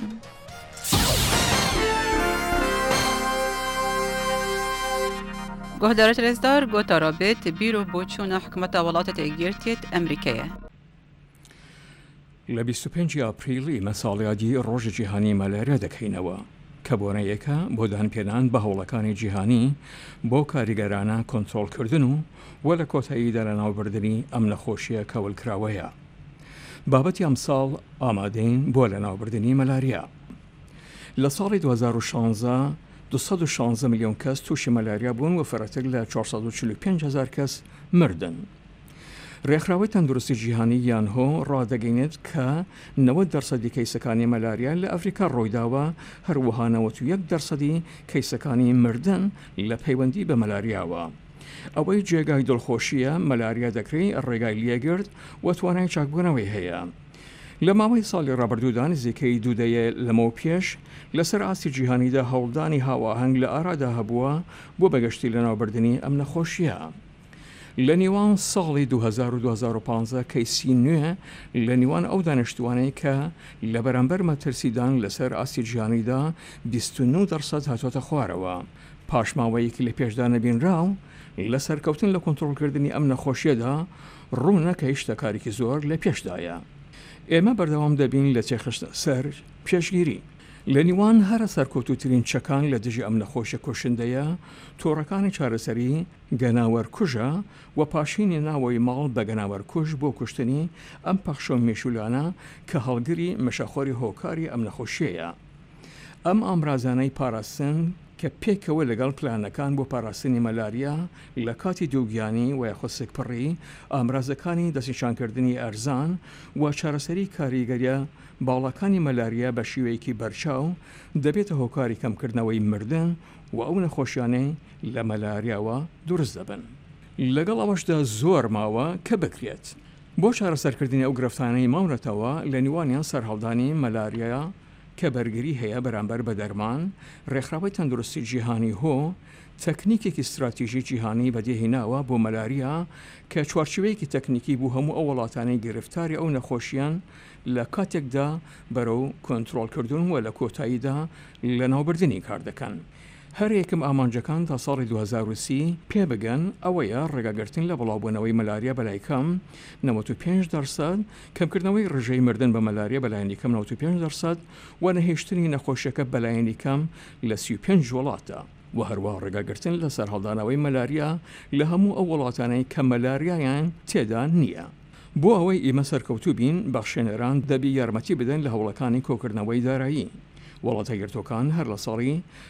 R: گۆهدارە رێزدار گۆتا ڕابێت بیرۆ بۆ چوونە حکومەتە وڵاتە تێگیرتێت ئەمریکایە.
A: لە 25 ئاپریلی مەساڵیادی ڕۆژی جیهانی مەلاریا دەکەینەوە کە بۆنەیەکە بۆ دانپێنان بە هەوڵەکانی جیهانی بۆ کاریگەرانە کۆنترۆلکردن و وە لە کۆتاییدا لە ناوبردننی ئەم نەخۆشیە کەولکراوەیە. بابەتی ئەم ساڵ ئامادەین بۆ لە ناوبردننی مەلاریا. لە ساڵی 2016 216 میلیۆن کەس تووشی مەلاریا بوون و فەرەتر لە 445,000 کەس مردن. ڕێکخراوەی تەندروستی جیهانی یانهۆ ڕادەگەینێت کە 90% کەیسەکانی مەلاریا لە ئەفریقا ڕۆیداوە، هەروەها 91% کەیسەکانی مردن لە پەیوەندی بە مەلاریاوە. ئەوەی جێگای دڵخۆشیە مەلاریا دەکرێت ڕێگای لێگرت و توانای چاکبوونەوەی هەیە. لە ماوەی ساڵی ڕابردوودان نزیکەی دوودەیە لەمە پێش لەسەر ئاستی جیهانیدا هەوڵدانی هاواهەنگ لە ئارادا هەبووە بۆ بەگەشتی لە ناوبردننی ئەم نەخۆشیە. لە نیوان ساڵی 2015 کەیسی نوێ لە نیوان ئەو دانیشتوانەی کە لە بەرامبەر مەترسیدان لەسەر ئاستی جیهانیدا 29% هاتوۆتە خوارەوە. پاشماوەیەکی لە پێشدا نەبینراو لە سەرکەوتن لە کۆنترۆلکردنی ئەم نەخۆشیەدا ڕوونە کە هیچ شتەکارێکی زۆر لە پێشدایە. ئێمە بەردەوام دەبین لە چێخشتە سەر پێشگیری. لە نیوان هەرە سەرکۆتوترین چەکان لە دژی ئەم نەخۆشیە کوشندەیە تۆڕەکانی چارەسەری گەناوەرکوژە و پاشینی ناوەی ماڵ بە گەناوەرکوژ بۆ کوشتنی ئەم پەخشە و مێشولانە کە هەڵگری مەشەخۆری هۆکاری ئەم نەخۆشیەیە. ئەم ئامرازانەی پاراستن کە پێکەوە لەگەڵ پلانەکان بۆ پاراستنی مەلاریا لە کاتی دووگیانی و یاخۆ سێکپڕی ئامرازەکانی دەستنیشانکردنی ئەرزان و چارەسەری کاریگەریە باڵەکانی مەلاریا بە شیوەیەکی بەرچاو دەبێتە هۆکاری کەمکردنەوەی مردن و ئەو نەخۆشیانەی لە مەلاریاوە دروست دەبن. لەگەڵ ئەوەشدا زۆر ماوە کە بکرێت. بۆ چارەسەرکردنی ئەو گرفتانەی ماونەتەوە لە نیوانیان سەرهەڵدانی مەلاریا کە بەرگری هەیە بەرامبەر بە دەرمان، ڕێکخراوەی تەندروستی جیهانی هۆ تەکنیکێکی استراتیژی جیهانی بەدێهێناوە بۆ مەلاریا کە چوارچوەیەکی تەکنیکی بوو هەموو ئەو وڵاتانەی گرفتاری ئەو نەخۆشیان لە کاتێکدا بەرەو کۆنترۆلکردن و لە کۆتاییدا لە ناوبردننی کار دەکەن. هەر یەکم ئامانجەکان تا ساڵی 2030 پێ بگەن ئەوەیە ڕێگاگرتن لە بڵاوبوونەوەی مەلاریا بەلایکەم 95%، کەمکردنەوەی ڕژەی مردن بە مەلاریا بەلایەنی کەم 95% و نەهێشتنی نەخۆشیەکە بەلایەنی کەم لە 35 وڵاتە و هەروە ڕێگاگرتن لە سەرهەڵدانەوەی مەلاریا لە هەموو ئەو وڵاتانەی کە مەلاریایان تێدا نییە. بۆ ئەوەی ئێمە سەرکەوتوو بین بەخشێنەران دەبی یارمەتی بدەن لە هەوڵەکانی کۆکردنەوەی دارایی. وڵاتە یەکگرتوەکان هەر لە ساڵی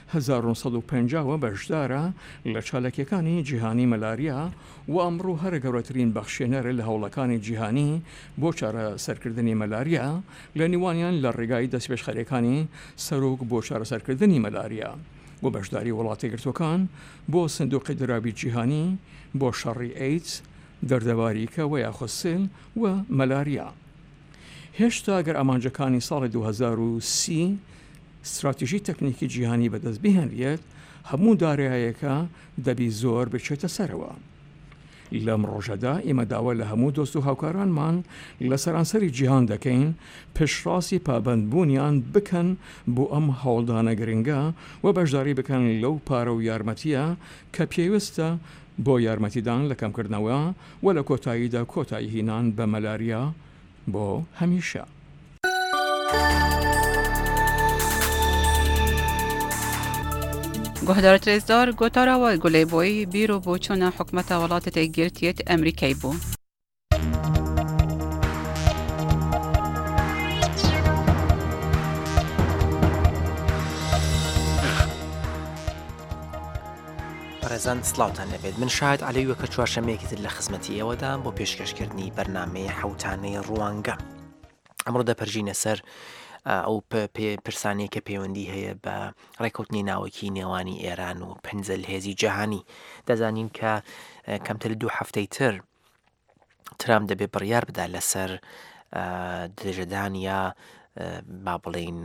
A: 1950 بەشدارە لە چالەکیەکانی جیهانی مەلاریا و ئەمڕۆ هەرە گەورەترین بەخشێنەرە لە هەوڵەکانی جیهانی بۆ چارە سەرکردنی مەلاریا، لە نیوانیان لە ڕێگای دەستپێشخەرەکانی سەرۆک بۆ چارەسەرکردنی مەلاریا و بەشداری وڵاتە یەکگرتوەکان بۆ سندوقی درابی جیهانی بۆ شەڕی ئەیدز، دەردەباریکە و یاخۆسێل و مەلاریا. هێشتا گەر ئامانجەکانی ساڵی 2030 استراتیژی تەکنیکی جیهانی بەدەست بهێنرێت، هەموو داراییەکە دەبی زۆر بچێتە سەرەوە. لەم ڕۆژەدا ئێمە داوا لە هەموو دۆست و هاوکارانمان لە سەرانسەری جیهان دەکەین پشتڕاستی پابەندبوونیان بکەن بۆ ئەم هەوڵدانە گرنگە و بەشداری بکەن لەو پارە و یارمەتیە کە پێویستە بۆ یارمەتیدان لە کەمکردنەوە و لە کۆتاییدا کۆتایی هینان بە مەلاریا بۆ هەمیشە.
R: گهدارت رزدار گوتارا و گلی بوی بیرو بوچون حکمت ولات تگیرتیت امریکایی بو.
S: بەڕێزان سڵاوتان لەبێت من شاید عەلەویە کە چوارشەمەیەکی تر لە خزمەتی ئێوەدام بۆ پێشکەشکردنی بەرنامەی حەوتانەی ڕوانگە ئەمڕۆ دەپەرژینە سەر ئەو پرسانەیە کە پەیوەندی هەیە بە ڕێکەوتنی ناوەکی نێوانی ئێران و پەنجە هێزی جەهانی دەزانین کە کەمتر لە 2 هەفتەی تر ترامپ دەبێت بڕیار بدا لەسەر درێژەدان یا با بڵێین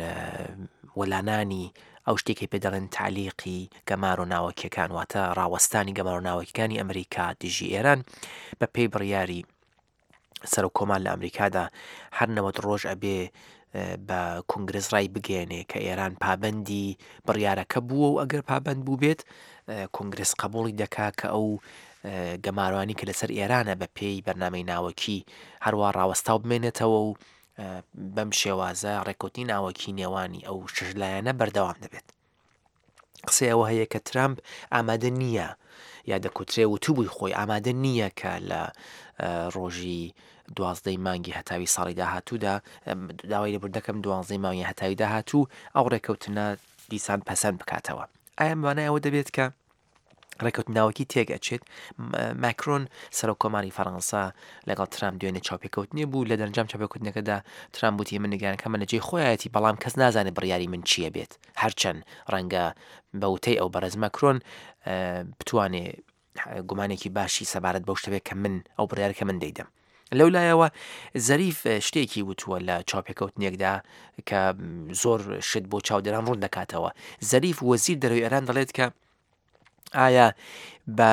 S: وەلانانی ئەو شتێکی پێ دەڵێن تعلیقی گەمار و ناوەکیەکان واتە ڕاوەستانی گەمار و ناوەکیەکانی ئەمریکا دژی ئێران بە پێی بڕیاری سەر و کۆمان لە ئەمریکادا هەر 90 ڕۆژ ئەبێ بە کنگرس ڕای بگەێنێ کە ئێران پابەندی بڕیارەکە بووە و ئەگەر پابند بوو بێت کنگرس قبوڵی دەکا کە ئەو گەماروانی کە لەسەر ئێرانە بە پێی بەرنامەی ناوەکی هەروە ڕاوەستا بمێنێتەوە و بەم شێوازە ڕێکوتی ناوەکی نێوانی ئەو شەژلایەنە بەردەوام دەبێت. قسە ئەوە هەیە کە ترامپ ئامادە نییە یا دەکوترێ و توبووی خۆی ئامادە نییە کە لە ڕۆژی 12 مانگی هەتاوی ساڵی داهاتوودا داوای لەبور دەکەم 12 مانگی هەتاوی داهاتوو ئەو ڕێکەوتنە دیسان پەسەند بکاتەوە. ئایا مانایەوە دەبێت کە ڕێکەوتناوەکی تێگەچێت ماکرۆن سەر کۆماری فەڕەنسا لەگەڵ ترامپ دوێنێ چاپێکەوتنی بوو لە دەرەنجام چاپێکوتنەکەدا ترامپ وتی من نیگەرانەکە من لەجێی خۆیەتی بەڵام کەس نازانێت بڕیاری من چییە بێت هەرچەند ڕەنگە بەوتەی ئەو بەرەز ماکرۆن بتوانێ گومانێکی باشی سەبارەت بەو شتەبێت کە من ئەو بڕیارەکە من دەیدەم. لەولایەوە زەریف شتێکی وتووە لە چاپێکەوتنێکدا کە زۆر شت بۆ چاودێران ڕوون دەکاتەوە. زەریف وەزیر دەرەوەی ئێران دەڵێت کە ئایا بە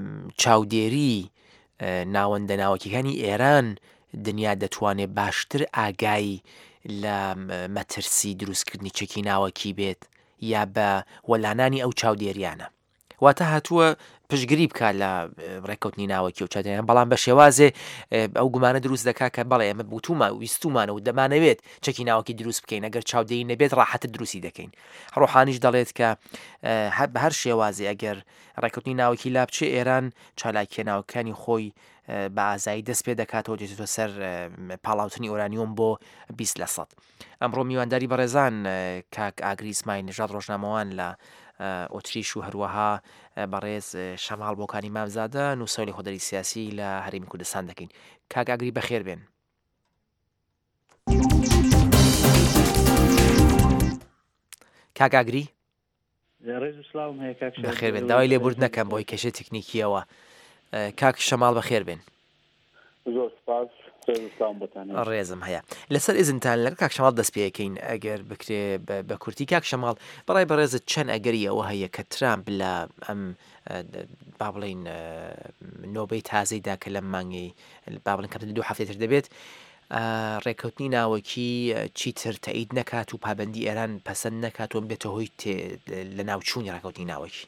S: چاودێری ناوەندە ناوەکیەکانی ئێران دنیا دەتوانێت باشتر ئاگای لە مەترسی دروستکردنی چەکی ناوەکی بێت یا بە وەلانانی ئەو چاودێریانە واتە هاتووە پشگیری بکە لە ڕێکەوتنی ناوەکی و چاودێریان بەڵام بە شێوازێ ئەو گومانە دروست دەکات کە بەڵێ ئێمە بوتومە ویستومانە و دەمانەوێت چەکی ناوەکی دروست بکەین ئەگەر چاودێری نەبێت ڕاحەتە دروستی دەکەین. ڕۆحانیش دەڵێت کە بە هەر شێوازێ ئەگەر ڕێکەوتنی ناوەکی لابچێ ئێران چالاکیە ناوەکانی خۆی بە ئازایی دەست پێ دەکاتەوە دێتێتە سەر پاڵاوتنی ئۆرانیۆم بۆ 20%. ئەمڕۆ میوانداری بەڕێزان کاک ئاگری ئیسماعیل نژاد ڕۆژنامەوان لە ئۆتریش و هەروەها بەڕێز شەماڵ بۆکانی مامزادە نووسەولی خۆدەری سیاسی لە هەرێمی کوردستان دەکەین. کاک ئاگری بەخێر بێن. کاک ئاگری بەخێر بێن داوای لێبورد نەکەم بۆی کێشە تکنیکیەوە. کاک شەماڵ بەخێر بێن.
L: زۆر سپاس
S: ڕێزم هەیە لەسەر ئزنتان لەگەڵ کاک شەماڵ دەست پێەکەین ئەگەر بکرێ بە کورتی. کاک شەماڵ بەڕای بەڕێزت چەند ئەگەری ئەوە هەیە کە ترامپ لە ئەم با بڵین نۆبەی تازەیدا کە لەم مانگی با بڵین کەمتر 2 هەفتەی تر دەبێت ڕێکەوتنی ناوەکی چیتر تەئید نەکات و پابەندی ئێران پەسەند نەکات و بێتە هۆی لە ناوچوونی ڕێکەوتنی ناوەکی.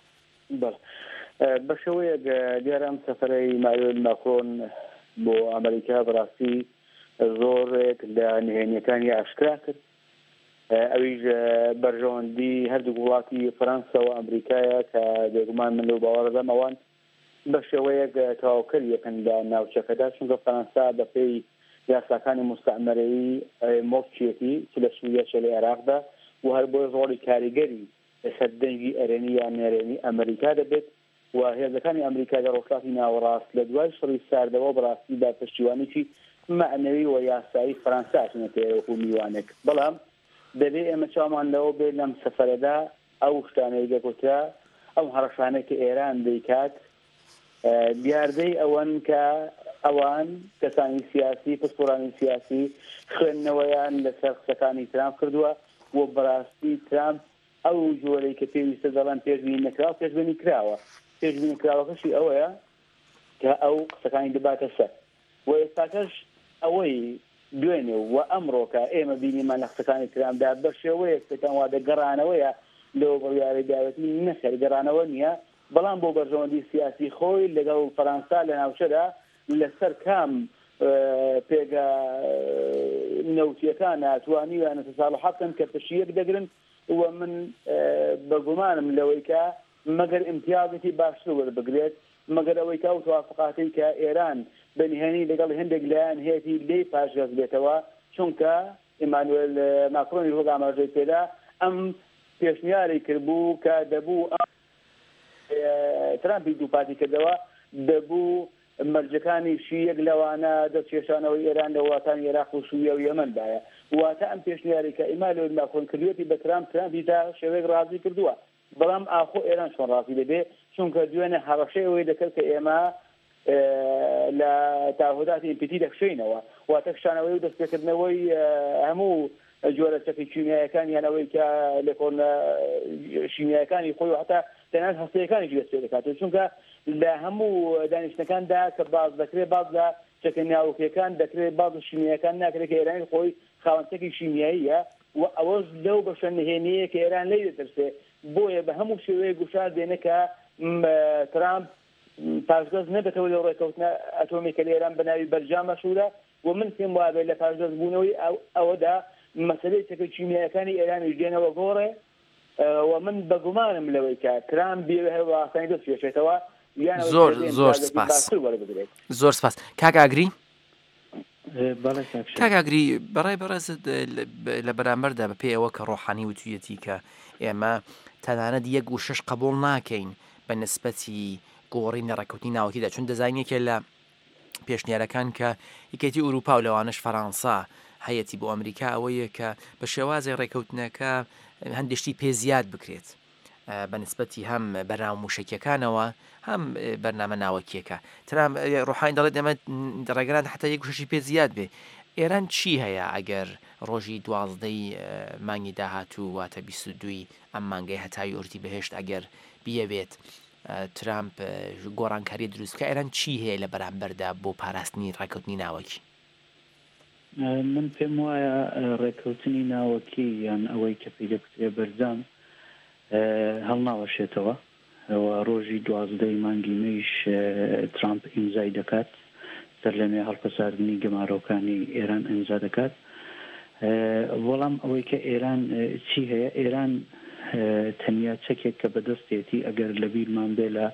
L: بە شێوەیە دیارام سەفەرەی مایۆل ماکرۆن بۆ ئەمریکا بەڕاستی زۆرێک لە نهێنیەکانی ئاشکرا کرد. ئەویش بەرژەوەندی هەردوو وڵاتی فەرەنسا و ئەمریکایە کە بێگومان من لەو باوەڕدەم ئەوان بە شێوەیەک تەواوکەر یەکەن لە ناوچەکەدا چونکە فەرەنسا بەپێی یاساکانی مستەعمەرەیی مۆڵچیەتی لە سووریا لە عێراقدا و هەر بۆ ڕۆڵی کاریگەری لەسەر دەنگی ئەرێنی یان نێرێنی ئەمریکا دەبێت و هێزەکانی ئەمریکا لە ڕۆژهەڵاتی ناوەڕاست لە دوای شەڕی ساردەوە بەڕاستی با پشتیوانیی معنەوی و یاسایی فەرەنسا چونەتە وەکو میوانێک. بەڵام دەبێت ئێمە چاومان لەوە بێت لەم سەفەرەدا ئەو شتانەی دەگوترا ئەو هەڕەشانەی کە ئێران دەیکات دیاردەی ئەوەن کە ئەوان کەسانی سیاسی پسپۆرانی سیاسی خوێندنەوەیان لەسەر قسەکانی ترامپ کردووە و بەڕاستی ترامپ ئەو جۆرەی کە پێویستە دەڵێن پێشبینی نەکراوە پێشبینی کراوە. پێشبینی کراوەکەشی ئەوەیە کە ئەو قسەکانی دەباتە سەر و ئێستاکەش ئەوەی دوێنێ و ئەمڕۆکە ئێمە بینیمان لە قسەکانی ترامپدا بە شێوەیەک پێتان وا دەگەڕانەوەیە لەوە بڕیارەی داوەتی نەخێر گەڕانەوە نییە بەڵام بۆ بەرژەوەندی سیاسی خۆی لەگەڵ فەرەنسا لە ناوچەدا لەسەر کام پێگە نەوتیەکان ناتوانیوانە تەساڵحەتن کە پشیەک دەگرن و من بەگومانم لەوەی کە مەگەر ئیمتیازێکی باشتر وەربگرێت مەگەر ئەوەی کا و توافقاتی کە ئێران بەنهێنی لەگەڵ هەندێک لایەن هەیەی لێی پاشگەز بێتەوە چونکە ئیمانوێل ماکرۆنی وەک ئاماژەی پێدا ئەم پێشنیاری کردبوو کە دەبوو ترامپی دووپاتی کردەوە دەبوو مەرجەکانی شیەک لەوانە دەستکێشانەوەی ئێران لە وڵاتانی عێراق و سووریا و یەمەندایە واتە ئەم پێشنیاری کە ئیمانوێل ماکرۆن کردوێتی بە ترامپی تا شێوەیەک ڕازی کردووە بەڵام ئاخۆ ئێران چۆن ڕازی دەبێ چونکە دوێنێ هەڕەشەی ئەوەی دەکرد کە ئێمە لە تاهوداتی ئیمپیتی دەخشینەوە واتە شانەوەی و دەستپێکردنەوەی هەموو جۆرە چەکی کیمیایەکان یانەوەی کە لە کۆن شیمیایەکانی خۆی و حتا تەنانەت هەستەیەکانی دەست پێ دەکاتێت چونکە لە هەموو دانیشتەکاندا کە باز دەکرێت باز لە چەکە ناوکیەکان دەکرێت باز شیمیایەکان ناکرێت کە ئێرانی خۆی خاوەنچەکی شیمیاییە و ئەوەش لەو بەشە نهێنەیە کە ئێران لێ دەترسێ بۆیە بە هەموو شێوەیە گوشار دێنە کە ترامپ پاشگەز نەبێتەوە لەو ڕێکەوتنە ئەتۆمیکە لە ئێران بەناوی بەرجام مەشهورە و من پێم وابێت لە پاشگەز بوونەوەی ئەوەدا مەسەلەی چەکە کیمیایەکانی ئێرانی ژێنەوە گۆڕێ و من بەگومانم لەوەی کە ترامپ بێ واسانی دەست پێشێتەوە
S: زۆر سپاس کاکاگری کاکاگری بەڕای بەڕێزت لە بەرامبەردا بە پێی ئەوە کە ڕۆحانی وتویەتی کە ئێمە تەنانەت 1 و 6 قبول ناکەین بە نسبەتی گۆڕینە ڕێکەوتنی ناوەکیدا چون دەزانینێکە لە پێشنیارەکان کە یەکێتی ئوروپا و لەوانش فەرەنسا هەیەی بۆ ئەمریکا ئەوەیە کە بە شێوازی ڕێکەوتنەکە هەندێشتی پێ زیاد بکرێت بە نسبەتی هەم بەرنامە موشکیەکانەوە هەم بەرنامە ناوەکیەکە ترام ڕۆحانی دەڵێت ئەمە ڕێگەران حتا 1 و 6 پێ زیاد بێ ئێران چی هەیە ئەگەر ڕۆژی 12 مانگی داهاتوو واتە 22 ئەم مانگای هەتاوی ئورتی بەهێشت ئەگەر بیەوێت ترامپ گۆڕانکاری دروستکە ئێران چی هەیە لە بەرامبەردا بۆ پاراستنی ڕێکەوتنی ناوەکی
T: من پێم وایە ڕێکەوتنی ناوەکی یان ئەوەی کە پێی دەکوترێ بەرجام هەڵناوەشێتەوە ڕۆژی 12 مانگی مەیش ترامپ ئیمزای دەکات سەر لەمێ هەڵپەساردنی گەمارۆکانی ئێران ئیمزا دەکات وەڵام ئەوەی کە ئێران چی هەیە ئێران تەنیا چەکێک کە بەدەستێتی ئەگەر لە بیرمان بێ لە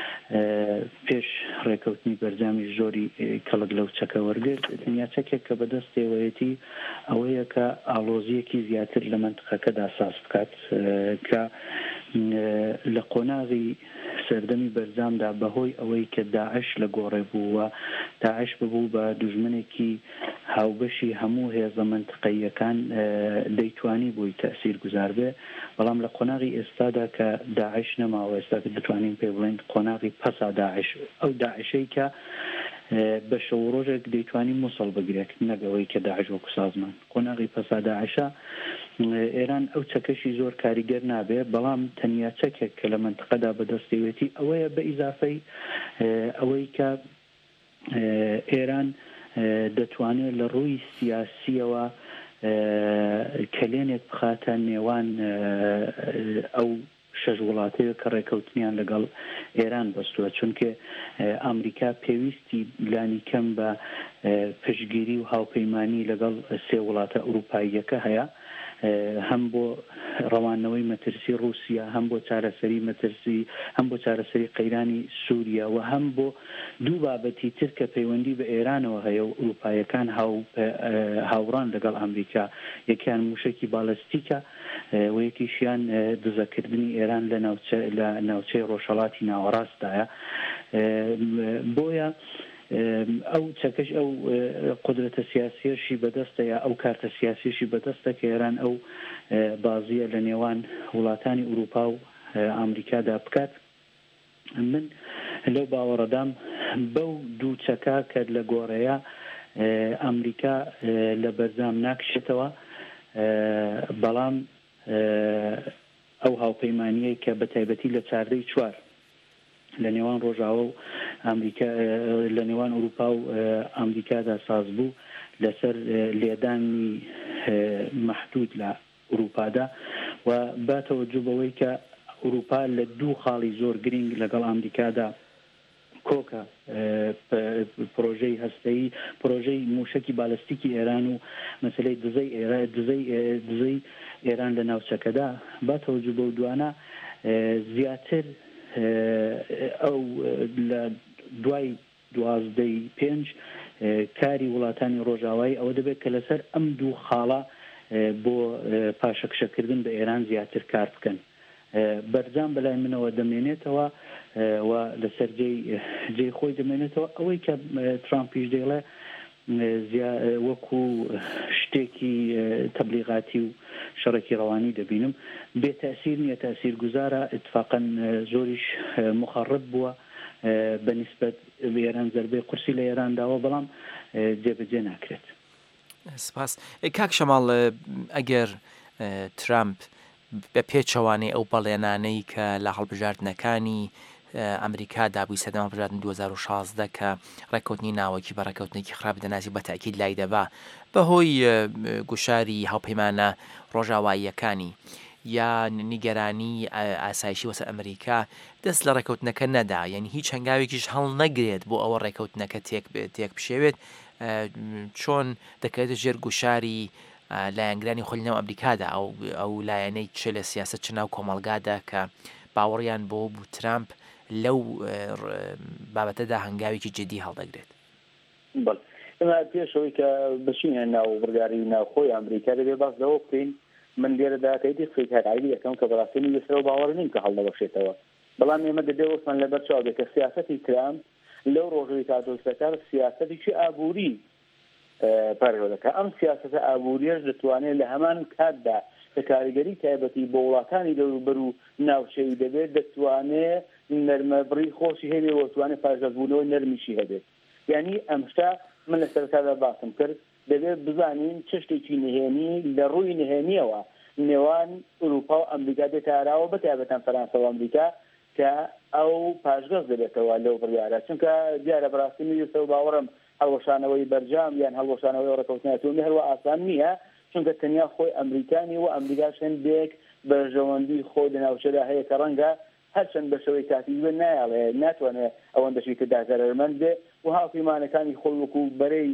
T: پێش ڕێکەوتنی بەرجامی زۆری کەڵک لەو چەکە وەرگرت تەنیا چەکێک کە بەدەستێوەیەتی ئەوەیە کە ئاڵۆزیەکی زیاتر لە منتقەکەدا ساز بکات کە لە قۆناغی سەردەمی بەرجامدا بەهۆی ئەوەی کە داعش لە گۆڕێ بووە داعش ببوو بە دوژمنێکی هاوبەشی هەموو هێزە منتقەیەکان دەیتوانی بووی تەسیر گوزار بێ بەڵام لە قۆناغی ئێستادا کە داعش نەماوە ئێستا کە دەتوانین پێ بڵێن قۆناغی پەسا داعش ئەو داعشەی کە بە شەو ڕۆژێک دەیتوانی مووسڵ بگرێت نەگەوەی کە داعش وەکو سازمان قۆناغی پەسا داعشە ئێران ئەو چەکەشی زۆر کاریگەر نابێ بەڵام تەنیا چەکێک کە لە منتقەدا بەدەستێوێتی ئەوەیە بە ئیزافەی ئەوەی کە ئێران دەتوانێت لە ڕووی سیاسیەوە کلێنێک بخاتە نێوان ئەو شەژ وڵاتەیە کە ڕێکەوتنیان لەگەڵ ئێران بەستووە چونکە ئەمریکا پێویستی لانی کەم بە پشتگیری و هاوپەیمانی لەگەڵ سێ وڵاتە ئەوروپاییەکە هەیە هەم بۆ ڕەوانەوەی مەترسی رووسیا هەم بۆ چارەسەری مەترسی هەم بۆ چارەسەری قەیرانی سووریا و هەم بۆ دوو بابەتی تر کە پەیوەندی بە ئێرانەوە هەیە و ئەوروپایەکان هاوڕان لەگەڵ ئەمریکا یەکیان موشکی باڵستیکە و یەکیشیان دزەکردنی ئێران لە ناوچەی ڕۆژهەڵاتی ناوەڕاستدایە بۆیە ئەو چەکەش ئەو قدرەتە سیاسیەشی بەدەستە یا ئەو کارتە سیاسیشی بەدەستە کە ئێران ئەو بازیە لە نێوان وڵاتانی ئوروپا و ئەمریکادا بکات من لەو باوەڕەدام بەو دوو چەکە کە لە گۆڕەیە ئەمریکا لە بەرجام ناکشێتەوە بەڵام ئەو هاوپەیمانیەی کە بە تایبەتی لە 4 لە نێوان ڕۆژاوە و ئەمریکا لە نێوان ئوروپا و ئەمریکادا ساز بوو لەسەر لێدانی مەحدود لە ئوروپادا و با تەوەجوو بەوەی کە ئوروپا لە 2 خاڵی زۆر گرنگ لەگەڵ ئەمریکادا کۆکە پرۆژەی هەستەیی پرۆژەی موشکی بالستیکی ئێران و مەسلەی دزەی ئێران لە ناوچەکەدا با تەوجه بە دوانە زیاتر ئەو لە دوای 12 کاری وڵاتانی ڕۆژاوایی ئەوە دەبێت کە لەسەر ئەم دوو خاڵە بۆ پاشەکشەکردن بە ئێران زیاتر کار بکەن. بەرجام بەلای منەوە دەمێنێتەوە و لەسەر جێی خۆی دەمێنێتەوە ئەوەی کە ترامپیش دەیڵێ وەکو شتێکی تەبلیغاتی و شەڕێکی ڕەوانی دەبینم بێتەسیر نییە تەسیر گوزارە اتفاقا زۆریش مخەڕب بووە بەنسبەت ئێران زەربەی قورسی لە ئێرانداوە بەڵام جێبەجێ ناکرێت.
S: سپاس. کاک شەماڵ ئەگەر ترامپ بە پێچەوانەی ئەو بەڵێنانەی کە لە هەڵبژاردنەکانی ئەمریکا دابووی سەدەما هەڵبژاردن 2016 کە ڕێککەوتنی ناوەکی بە ڕێککەوتنێکی خراپ دەناسی بە تاکید لای دەبا بەهۆی گوشاری هاوپەیمانە ڕۆژاواییەکانی یا نیگەرانی ئاسایشی وەسە ئەمریکا دەست لە ڕێککەوتنەکە نەدا، یعنی هیچ هەنگاوێکیش هەڵ نەگرێت بۆ ئەوە ڕێککەوتنەکە تێک بشێوێت، چۆن دەکرێت ژێر گوشاری لایەنگرانی خۆی ناو ئەمریکادا ئەو لایەنەی چ لە سیاست چ ناو کۆمەڵگادا کە باوەڕیان بۆ ترامپ لەو بابەتەدا هەنگاوێکی جدی هەڵدەگرێت.
L: ئەمە پێشەوەی کە بچینە ناو بڕیاری ناوخۆی ئەمریکا دەبێ باس لەوە بکەین. من لێرەدا کەیتی خێکهێنایی یەکەم کە بەڕاستینی یەسەرەوە باوەڕ نیم کە هەڵدەبەخشێتەوە، بەڵام ئێمە دەبێ وەسمان لەبەر چاو بێت کە سیاسەتی ترامپ لەو ڕۆژەوەی کاتۆستەکار سیاسەتێکی ئابووری پەرۆ دەکات. ئەم سیاسەتە ئابووریەش دەتوانێت لە هەمان کاتدا کە کاریگەری تایبەتی بۆ وڵاتانی دەوروبەر و ناوچەی دەبێت دەتوانێت نەرمەبڕی خۆشی هەبێت و دەتوانێت پاشەبوونەوەی نەرمیشی هەبێت. یعنی ئەمشتا من لە سەرەتادا باسم کرد دەبێت بزانین چ شتێکی نهێنی لە ڕووی نهێنیەوە نێوان ئوروپا و ئەمریکا دێتاراوە بەتایبەتەن فەرانسە و ئەمریکا کە ئەو پاشگەز دەبێتەوە لەو بڕیارە، چونکە دیارە بەڕاستی ویستە باوەڕم هەڵوەشانەوەی بەرجام یان هەڵوەشانەوەی ڕێکەوتنەوەی هەروە ئاسان نییە، چونکە تەنیا خۆی ئەمریکانی و ئەمریکاش هەندێک بەرژەوەندی خۆی لە ناوچەدا هەیە کە ڕەنگە هەرچەند بەشەوەی کاتیبە نایڵێ ناتوانێت ئەوەندەشی کە داگەرمەند بێ و هاوپەیمانەکانی خۆی وەکو بەرەی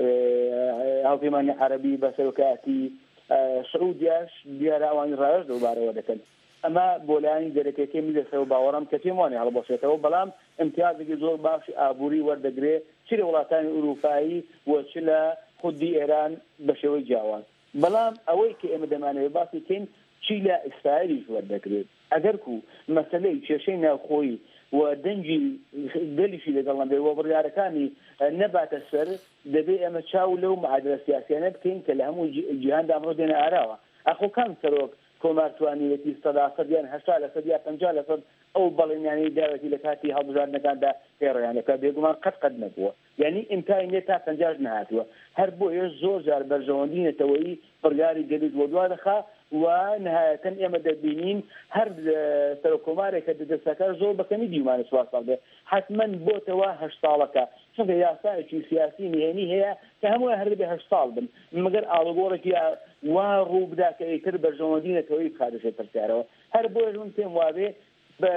L: هاوپەیمانی عەرەبی بەسەرۆکاتی سعودیاش دیارە ئەوانی ڕایەش دووبارەوە دەکەن. ئەمە بۆ لایانی دەرەکەکەی میدەسەوە باوەڕم کە پێم وانێ هەڵبەشێتەوە، بەڵام ئیمتیازێکی زۆر باشی ئابووری وەردەگرێت چ لە وڵاتانی ئوروپایی و چ لە خودی ئێران بە شێوەی جیاواز. بەڵام ئەوەی کە ئێمە دەمانەوێت باسی بکەین چی لە ئیسرائیلیش وەردەگرێت. ئەگەر کو مەسەلەی کێشەی ناوخۆیی و دەنگی گەلیشی لەگەڵم بێ و بڕیارەکانی نەباتە سەر دەبێت ئێمە چاو لەو معادلە سیاسیانە بکەین کە لە هەموو جیهاندا ئەمڕۆ دێنە ئاراوە. ئەخۆ کام سەرۆک کۆمارتوانیەتی 100% یان 80% یا 50% ئەو بەڵێنیانی داوەتی لە کاتی هەڵبژاردنەکاندا پێڕیانەکە بێگومان قەت نەبووە، یعنی ئیمکانی تا 50 نهاتووە. هەر بۆیە زۆر جار بەرژەوەندی نێتەوەیی بڕیاری گەلیت بۆ دوا دەخا و نهایەتەن ئێمە دەبینین هەر سەرۆکۆمارێک کە دەستەکە زۆر بەکەمی دیمانە سوار ساڵ بێ حتما بۆتەوە 8 ساڵەکە، چونکە یاسایەکی سیاسی نهێنی هەیە کە هەموو هەر بێ 8 ساڵ بن مەگەر ئاڵوگۆڕێکی وا ڕوو بدا کە ئیتر بەرژەوەندی نێتەوەی بخاتێتە پرسیارەوە. هەر بۆیە من پێم وابێ بە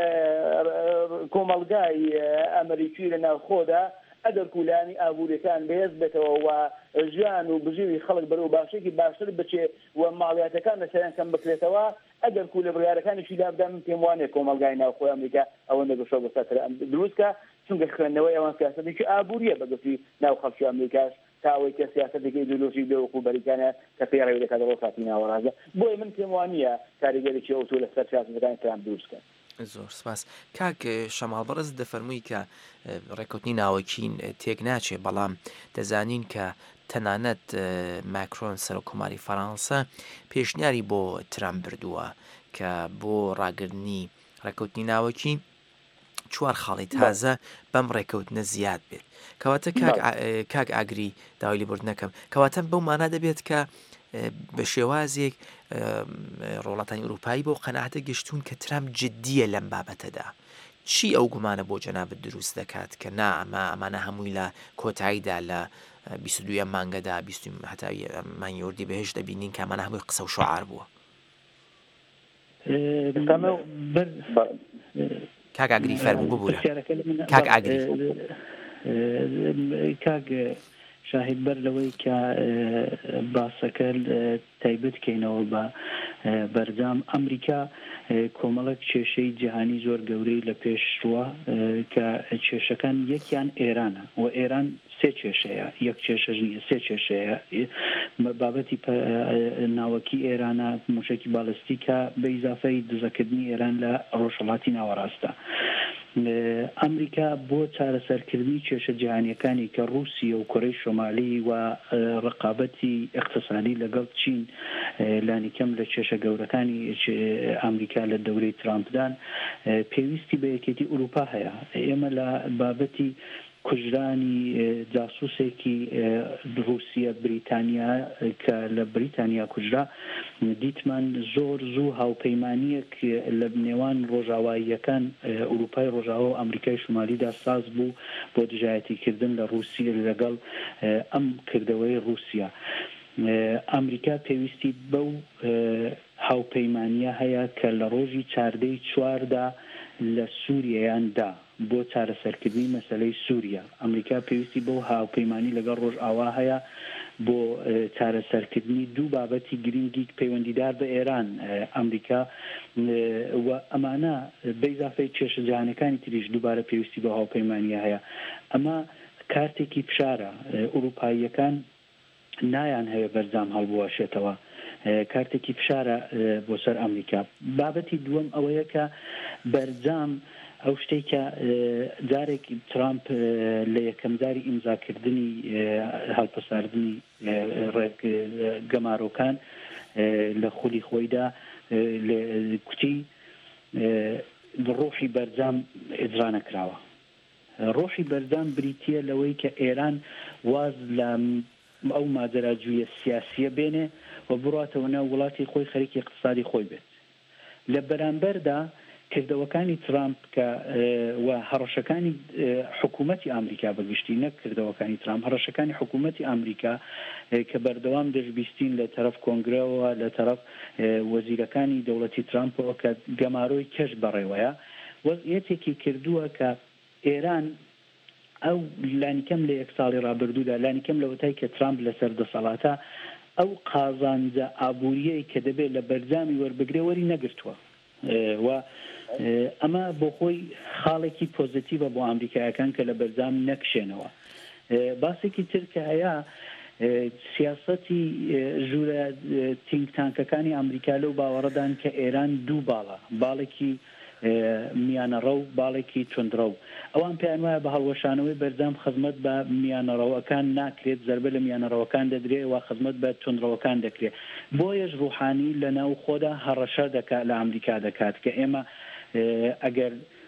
L: کۆمەڵگای ئەمریکی لە ناوخۆدا ئەگەر کولانی ئابوووریەکان بەهێز بێتەوە و ژیان و بژیوی خەڵک بەرەو باشێکی باشتر بچێ و ماڵیاتەکان لەسەریان کەم بکرێتەوە، ئەگەر کو لە بڕیارەکانیشی لابدا من پێم وانێ کۆمەڵگای ناوخۆی ئەمریکا ئەوەندە گەشە بەسەر دروستکە، چونکە خوێندنەوەی ئەوان سیاسەتێکی ئابووریە بەگەشتی ناو خەڵکی ئەمریکاش تا ئەوەی کە سیاسەتێکی ئیدۆلۆژیک بێ وەکو بەریتانیا کە پێڕێوی دەکات بۆ کاتی ناوەڕازە. بۆیە من پێم وانییە کاریگەرێکی ئەوتۆ لەسەر سیاسەتەکانی ترامپ دروستکە.
S: زۆر سپاس. کاک شەماڵ بەڕێز دەفەرمووی کە ڕێککەوتنی ناوەکین تێک ناچێ، بەڵام دەزانین کە تەنانەت ماکرۆن سەرۆکۆماری فەڕەنسا پێشنیاری بۆ ترامپ بردووە کە بۆ ڕاگررتنی ڕێککەوتنی ناوەکی 4 خاڵی تازە بەم ڕێککەوتنە زیاد بێت. کەواتە کاک ئاگری داوای لێبوردنەکەم کەواتە بەو مانا دەبێت کە بە شێوازێک ڕۆڵەتانی ئوروپایی بۆ قەناعەتە گەشتون کە ترامپ جددیە لەم بابەتەدا. چی ئەو گومانە بۆ جەنابەت دروست دەکات کە نا ئەمانە هەمووی لە کۆتاییدا لە 22 مانگەدا هەتا مانگی بەهێش دەبینین کە ئەمانە هەمووی قسە و شعار بووە؟ کاگاگری فەرموو ببوورە کاک ئاگری
T: کاک شاهد بەر لەوەی کە باسەکە تایبەت کەینەوە بە بەرجام ئەمریکا کۆمەڵک کێشەی جیهانی زۆر گەورەی لە پێشوە کە کێشەکان یەکیان ئێرانە و ئێران سێ کێشەیە یەک کێشەش نیە سێ کێشەیە بابەتی ناوەکی ئێرانە موشکی باڵستیکە بە ئیزافەی دزەکردنی ئێران لە ڕۆژهەڵاتی ناوەڕاستە ئەمریکا بۆ چارەسەرکردنی کێشە جیهانیەکانی کە رووسیا و کۆرەی شۆمالی و ڕقابەتی اقتصادی لەگەڵ چین لانیکەم لە کێشە گەورەکانی ئەمریکا لە دەورەی ترامپدان پێویستی بە یەکێتی ئوروپا هەیە ئێمە لە بابەتی کوژرانی جاسوسێکی رووسیا بریتانیا کە لە بریتانیا کوژرا دیتمان زۆر زوو هاوپەیمانیەک لە نێوان ڕۆژاواییەکان ئوروپای ڕۆژاوا و ئەمریکای شمالیدا ساز بوو بۆ دژایەتیکردن لە رووسیا لەگەڵ ئەم کردەوەی رووسیا ئەمریکا پێویستی بەو هاوپەیمانیە هەیە کە لە ڕۆژی 14 لە سووریایاندا بۆ چارەسەرکردنی مەسەلەی سووریا ئەمریکا پێویستی بۆ هاوپەیمانی لەگەڵ ڕۆژئاوا هەیە بۆ چارەسەرکردنی دوو بابەتی گرنگی پەیوەندیدار بە ئێران ئەمریکا و ئەمانە بە ئیزافەی کێشە جیهانیەکانی تریش دووبارە پێویستی بە هاوپەیمانیە هەیە ئەمە کارتێکی فشارە ئوروپاییەکان نایان هەیە بەرجام هەڵبواشێتەوە کارتێکی فشارە بۆ سەر ئەمریکا بابەتی دووەم ئەوەیە کە بەرجام ئەو شتێکە جارێک ترامپ لە یەکەم جاری ئیمزاکردنی هەڵپەساردنی گەمارۆکان لە خولی خۆیدا کوتی ڕۆحی بەرجام ئیجرا نەکراوە ڕۆحی بەرجام بریتیە لەوەی کە ئێران واز لە ئەو ماجراجوویە سیاسیە بێنێ و بڕاتەوە ناو وڵاتی خۆی خەریکی اقتصادی خۆی بێت لە بەرامبەردا کردەوەکانی ترامپ کە و هەڕەشەکانی حکوومەتی ئەمریکا بەگشتی نەک کردەوەکانی ترامپ هەڕەشەکانی حکوومەتی ئەمریکا کە بەردەوام دەستبیستین لە تەرەف کۆنگرەوە لە تەرەف وەزیرەکانی دەوڵەتی ترامپەوە کە گەمارۆی کەش بەڕێوەیە وەزعیەتێکی کردووە کە ئێران ئەو لانیکەم لە یەک ساڵی ڕابردوودا لانیکەم لە وەتای کە ترامپ لەسەر دەسەڵاتە ئەو قازانجە ئابووریەی کە دەبێت لە بەرجامی وەربگرێ وەری نەگرتووە و ئەمە بۆ خۆی خاڵێکی پۆزیتیڤە بۆ ئەمریکایەکان کە لە بەرجام نەکشێنەوە باسێکی تر کە هەیە سیاسەتی ژوورە تینگتانکەکانی ئەمریکا لەو باوەڕەدان کە ئێران دوو باڵێکی میانەڕە و باڵێکی تونندڕە و ئەوان پێیان وایە بە هەڵوەشانەوەی بەرجام خزمەت بە میانەڕەوەکان ناکرێت زەربە لە میانەڕەوەکان دەدرێت و خزمەت بە تونندڕەوەکان دەکرێت بۆیەش ڕوحانی لە ناو خۆدا هەڕەشە دەکات لە ئەمریکا دەکات کە ئێمە ئەگەر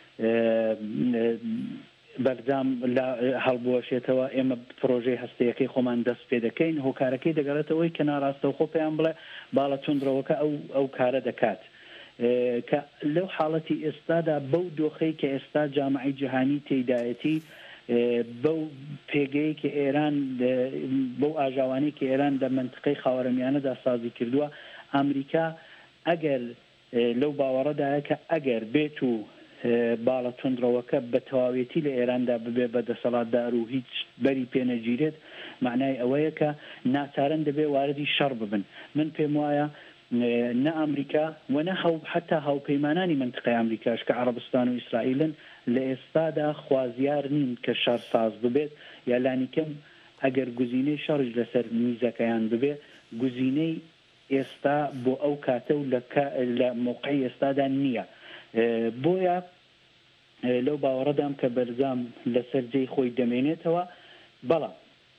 T: بەرجام هەڵبوەشێتەوە ئێمە پرۆژەی هەستەیەکەی خۆمان دەست پێ دەکەین هۆکارەکەی دەگەڕێتەوەی کە ناڕاستەوە خۆ پێیان بڵێ باڵە تونندڕەوەکە ئەو کارە دەکات کە لەو حاڵەتی ئێستادا بەو دۆخەی کە ئێستا جامعی جیهانی تێدایەتی بەو پێگەی کە ئێران بەو ئاژاوانەی کە ئێران لە منطقەی خاوەرەمیانەدا سازی کردووە ئەمریکا ئەگەر لەو باوەڕەدایە کە ئەگەر بێت و باڵە تونندڕەوەکە بە تەواوێتی لە ئێراندا ببێ بە دەسەڵاتدار و هیچ بەری پێنەگیرێت معنای ئەوەیە کە ناچارن دەبێ واردی شەڕ ببن من پێم وایە نە ئەمریکا و نە حتا هاوپەیمانانی منطقەی ئەمریکاش کە عەرەبستان و ئیسرائیلن لە ئێستادا خوازیار نین کە شەڕ ساز ببێت یا لانیکەم ئەگەر گزینەی شەڕش لەسەر میزەکەیان ببێ گزینەی ئێستا بۆ ئەو کاتە و لە موقعی ئێستادا نییە بۆیە لەو باوەڕەدام کە بەرجام لەسەر جێی خۆی دەمێنێتەوە بەڵام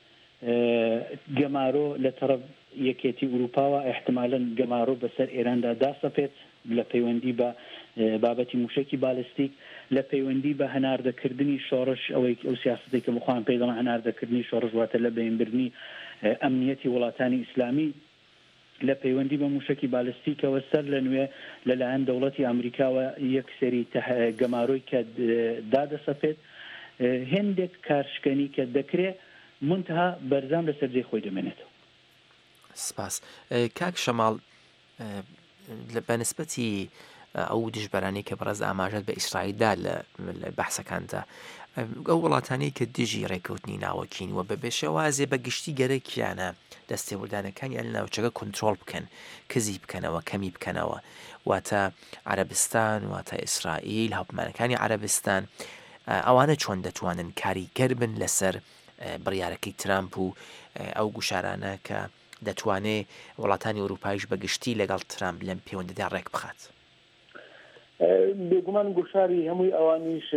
T: گەمارۆ لە تەرەف یەکێتی ئوروپاوە احتمالاً گەمارۆ بەسەر ئێراندا داسەپێت لە پەیوەندی بە بابەتی موشکی بالستیک لە پەیوەندی بە هەناردەکردنی شۆڕش ئەو سیاستێک کە بخواان پێ دەڵێن هەناردەکردنی شۆڕش واتە لە بەینبردنی ئەمنیەتی وڵاتانی ئیسلامی لە پەیوەندی بە موشکی بالستیکەوە سەر لە نوێ لەلایەن دەوڵەتی ئەمریکاوە یەک سەری گەمارۆی کە دادەسەپێت هێندێک کارشکەنی کە دەکرێت منتها بەرزام لەسەر جێی خۆی دەمێنێتەوە.
S: سپاس کاک شەماڵ بەنسبەتی ئەو دیژبەرانی کە بەڕێز ئاماژەت بە ئیسرائیلدا لە بەحسەکاندا ئەو وڵاتانەی کە دژی ڕێکەوتنی ناوەکین و بە بێشەوازێ بە گشتی گەرەکیانە دەستێوەردانەکانی لە ناوچەکە کنترۆل بکەن کزی بکەنەوە کەمی بکەنەوە واتە عەرەبستان واتە ئیسرائیل هاوپەیمانەکانی عەرەبستان ئەوانە چۆن دەتوانن کاریگەر بن لەسەر بڕیارەکەی ترامپ و ئەو گوشارانە کە دەتوانێت وڵاتانی ئەوروپایش بە گشتی لەگەڵ ترامپ لەم پەیوەندیدا ڕێک بخات.
T: بێگومان گوشاری هەمووی ئەوانیش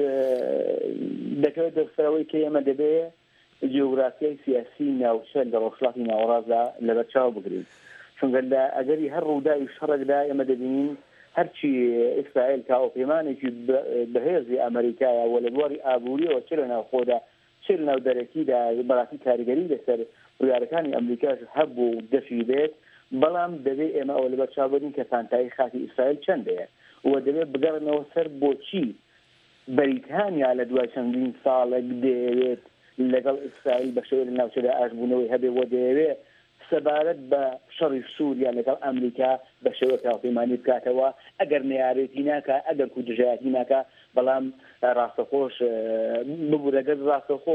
T: دەکەوێت دەرسەرەوەی کە ئێمە دەبێت جیۆگرافیای سیاسی ناوچە لە ڕۆژهەڵاتی ناوەڕاستدا لەبەرچاو بگرین چونکە لە ئەگەری هەر ڕووداوی شەڕێکدا ئێمە دەبینین هەرچی ئیسرائیل کا هاوپەیمانێکی بەهێزی ئەمریکایە و لە بواری ئابووریەوە چ لە ناوخۆدا چ لە ناو دەرەکیدا بەڕاستی کاریگەری لەسەر بڕیارەکانی ئەمریکاش هەبوو دەفی بێت بەڵام دەبێت ئێمە ئەوە لەبەرچاو کە پانتایی خاتی ئیسرائیل چەندەیە و دەبێت بگەڕنەوە سەر بۆچی بەریتانیا لە دوای چەندین ساڵێک دەیەوێت لەگەڵ ئیسرائیل بە شێوەیەک لە ناوچەدا ئاشبوونەوەی هەبێ و دەیەوێت سەبارەت بە شەڕی سووریا لەگەڵ ئەمریکا بە شێوەیەک هاوپەیمانی بکاتەوە ئەگەر نەیارێتی ناکە ئەگەر کوردژایەتی ناکە بەڵام ڕاستەخۆش ببوورەگەر ڕاستەخۆ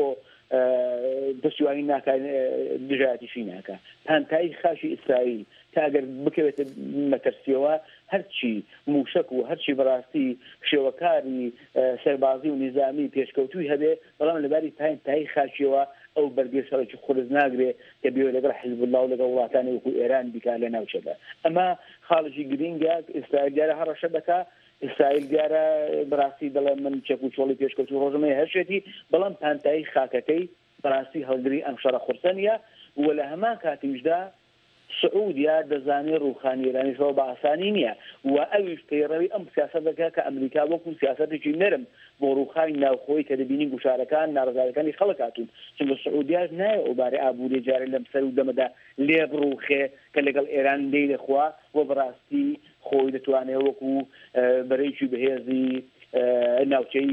T: دەستیوانی ناکە دژایەتیشی ناکە پانتایی خاشی ئیسرائیل تا ئەگەر بکەوێتە مەترسیەوە هەرچی موشک و هەرچی بەڕاستی شێوەکاری سەربازی و نیزامی پێشکەوتوی هەبێ بەڵام لەباری پانتایی خاشیەوە ئەو بەرگێشەڵێکی خورز ناگرێ کە بێ لەگەڵ حیزب الله و لەگەڵ وڵاتانی وەکو ئێران بیکا لە ناوچەدا ئەمە خاڵژی گرینگە ئیسرائیل دیارە هەڕەشە دەکا ئیسرائیل دیارە بەڕاستی دەڵێ من چەک و چۆڵی پێشکەوتوی ڕۆژەمەی هەرشێتی بەڵام پانتایی خاکەکەی بەڕاستی هەڵگری ئەم شەڕە خورسەنیە و لە هەمان کاتیشدا سعودیا دەزانێت ڕووخانی ئێرانیشەوە بە ئاسانی نییە و ئەویش پەیڕەوی ئەم سیاسەت دەکات کە ئەمریکا وەکو سیاسەتێکی نەرم بۆ ڕووخانی ناوخۆی کە دەبینی گوشارەکان ناڕزگارەکانی خەڵک هاتوون چونکە سعودیاش نایە ئەوبارەی ئابووری جارێ لەم سەر و دەمەدا لێ بڕووخێ کە لەگەڵ ئێران دەی دەخوا و بەڕاستی خۆی دەتوانێت وەکو بەرەیکی بەهێزی ناوچەی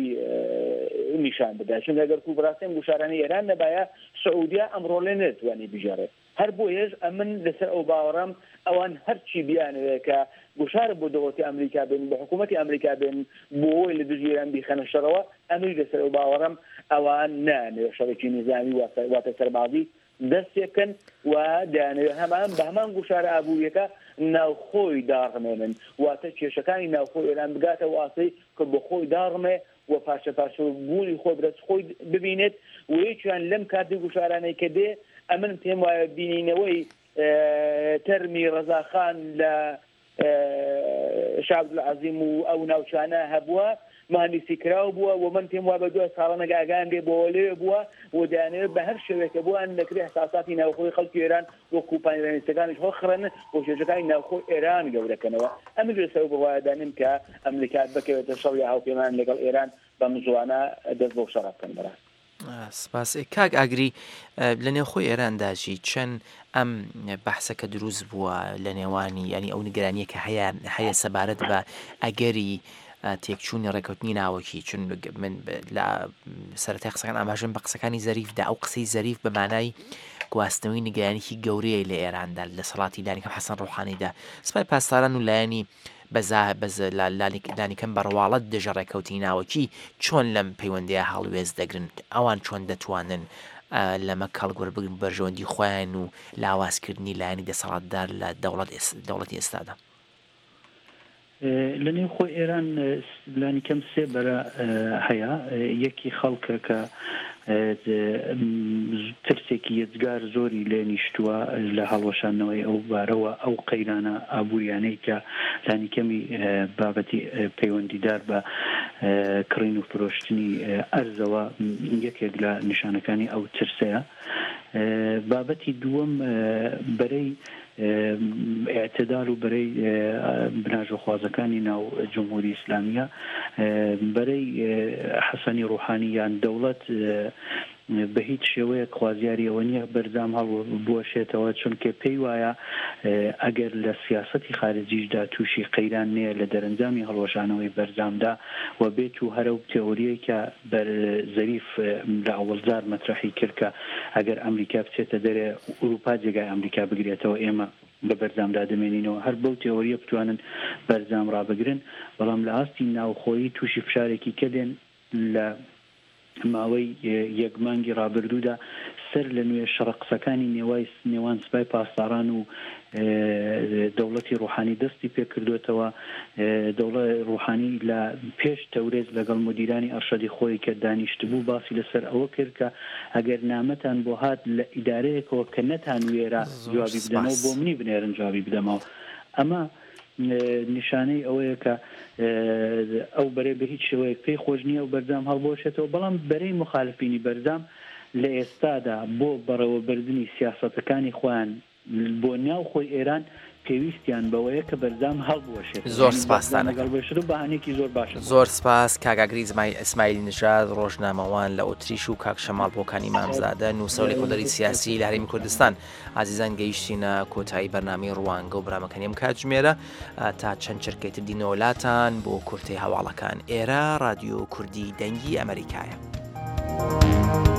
T: نیشان بدا چونکە ئەگەر کو بەڕاستی گوشارانی ئێران نەبایە سعودیا ئەمڕۆ لێ نەتوانێت بژێڕێت هەر بۆ هێز ئەمن لەسەر ئەو باوەڕام ئەوان هەرچی بیانوێت کە گوشارە بۆ دەوڵەتی ئەمریکا بن بە حکوومەتی ئەمریکا بن بۆی لە دژی ئێران بیخەنە شەڕەوە ئەمری لەسەر ئەو باوەڕام ئەوان نانوێت شەڕێکی نیزامی واتە سەربازی دەستێکن و دەیانوێت هەمان بە هەمان گوشارە ئابووریەکە ناوخۆی داڕمێنن واتە کێشەکانی ناوخۆی ئێران بگاتە واسەی کە بۆ خۆی داڕمێ و پاشە بوونی خۆی برەت خۆی ببینێت و یەکیان لەم کاتی گوشارانەی کە دێ ئەمن پێم وایە بینینەوەی تەرمی ڕەزاخان لە شعب العەزیم و ئەو ناوچانە هەبووە مهندسی کراو بووە و من پێم وایە بە دوای ساڵانە ئاگان دێ بۆ لێ بووە و دەیانەوێت بە هەر شێوەیەکە بووان دەکرێت احساساتی ناوخۆی خەڵکی ئێران وەکو پانیرانیستەکانیش هۆخڕن و کێشەکانی ناوخۆی ئێران گەورەکەنەوە ئەمە لەسەر بڕوایەدانیم کە ئەمریکا بکەوێتە شەڕی هاوپەیمان لەگەڵ ئێران بە مزوانە دەست بۆ شەڕ بکەن بەڕاستی.
S: سپاس کاک ئاگری لە نێوخۆی ئێرانداژی چەند ئەم بەحسەکە دروست بووە لە نێوانی ینی ئەو نیگەرانیە کە هەیە سەبارەت بە ئەگەری تێکچوونی ڕێکەوتنی ناوەکی چون من لە سەرەتای قسەکان ئاماژەم بە قسەکانی زەریفدا ئەو قسەی زەریف بە مانای گواستنەوەی نیگەرانێکی گەورەیە لە ئێراندا لە سەڵاتی لانیکەم حەسەن ڕوحانیدا سپای پاسداران و لایەنی لانیکەم بەڕواڵەت دژە ڕێکەوتی ناوەکی چۆن لەم پەیوەندیە هەڵوێز دەگرن ئەوان چۆن دەتوانن لەمە کەڵگوەر بگرن بەرژەوەندی خۆیان و لاوازکردنی لایەنی دەسەڵاتدار لە دەوڵەتی ئێستادا.
T: لە نێو خۆی ئێران لانیکەم سێ بەرە هەیە یەکی خەڵکە کە ترسێکی یەجگار زۆری لێ نیشتووە لە هەڵوەشانەوەی ئەو بارەوە ئەو قەیرانە ئابووریانەی کە لانیکەمی بابەتی پەیوەندیدار بە کڕین و فرۆشتنی ئەرزەوە یەکێک لە نیشانەکانی ئەو ترسەیە. بابەتی دووەم بەرەی اعتدال و بەرەی بناژەخوازەکانی ناو جمهوری ئیسلامیە بەرەی حەسەنی ڕوحانی یان دەوڵەت بە هیچ شێوەیە خوازیاری ئەوە نییە بەردام هەڵ بوەشێتەوە چونکە پێی وایە ئەگەر لە سیاسەتی خارجیشدا تووشی قەیران نییە لە دەرەنجامی هەڵوەشانەوەی بەرزامدا و بێت و هەرە و تێۆریەی کە بەر زەریف لە ئەوڵزار مەترەحی کرد کە ئەگەر ئەمریکا بچێتە دەرێ ئوروپا جێگای ئەمریکا بگرێتەوە ئێمە بە بەرزامدا دەمێنینەوە هەر بەو تێوەریە بتوانن بەرزام ڕابگرن بەڵام لە ئاستی ناوخۆیی تووشی فشارێکی کردێن لە ماوەی یەک مانگی ڕابردوودا سەر لە نوێ شەڕقسەکانی نێوان سوپای پاسداران و دەوڵەتی ڕوحانی دەستی پێ کردوێتەوە دەوڵەت ڕوحانی لە پێش تەورێز لەگەڵ مدیرانی ئەرشەدی خۆی کە دانیشتبوو باسی لەسەر ئەوە کرد کە ئەگەر نامەتان بۆ هات لە ئیدارەیەکەوە کە نەتان وێرە جوابی بدەمەوە بۆ منی بنێرن جوابی بدەمەوە ئەمە نیشانەی ئەوەیە کە ئەو بەرێ بە هیچ شێوەیەک پێی خۆش نییە و بەرزام هەڵبۆشێتەوە بەڵام بەرەی مخالفینی بەرزام لە ئێستادا بۆ بەڕێوەبردننی سیاسەتەکانی خۆیان بۆ ناو خۆی ئێران پێویستیان بەوەیە کە بەرزام هەڵبوەشێت
S: زۆر سپاسدان
T: لەگەڵ بەشتر و بەهانێکی زۆر باشە
S: زۆر سپاس کاگاگری ئیسماعیل نژاد ڕۆژنامەوان لە ئۆتریش و کاک شەماڵ بۆکانی مامزادە نووسەر لە کۆدەری سیاسی لە هەرێمی کوردستان ئازیزان گەیشتینە کۆتایی بەرنامەی ڕوانگە و برامەکەنیم کاتژمێرە تا چەند چرکەی تر دینەوەلاتان بۆ کورتەی هەواڵەکان ئێرە رادیۆ کوردی دەنگی ئەمریکایە.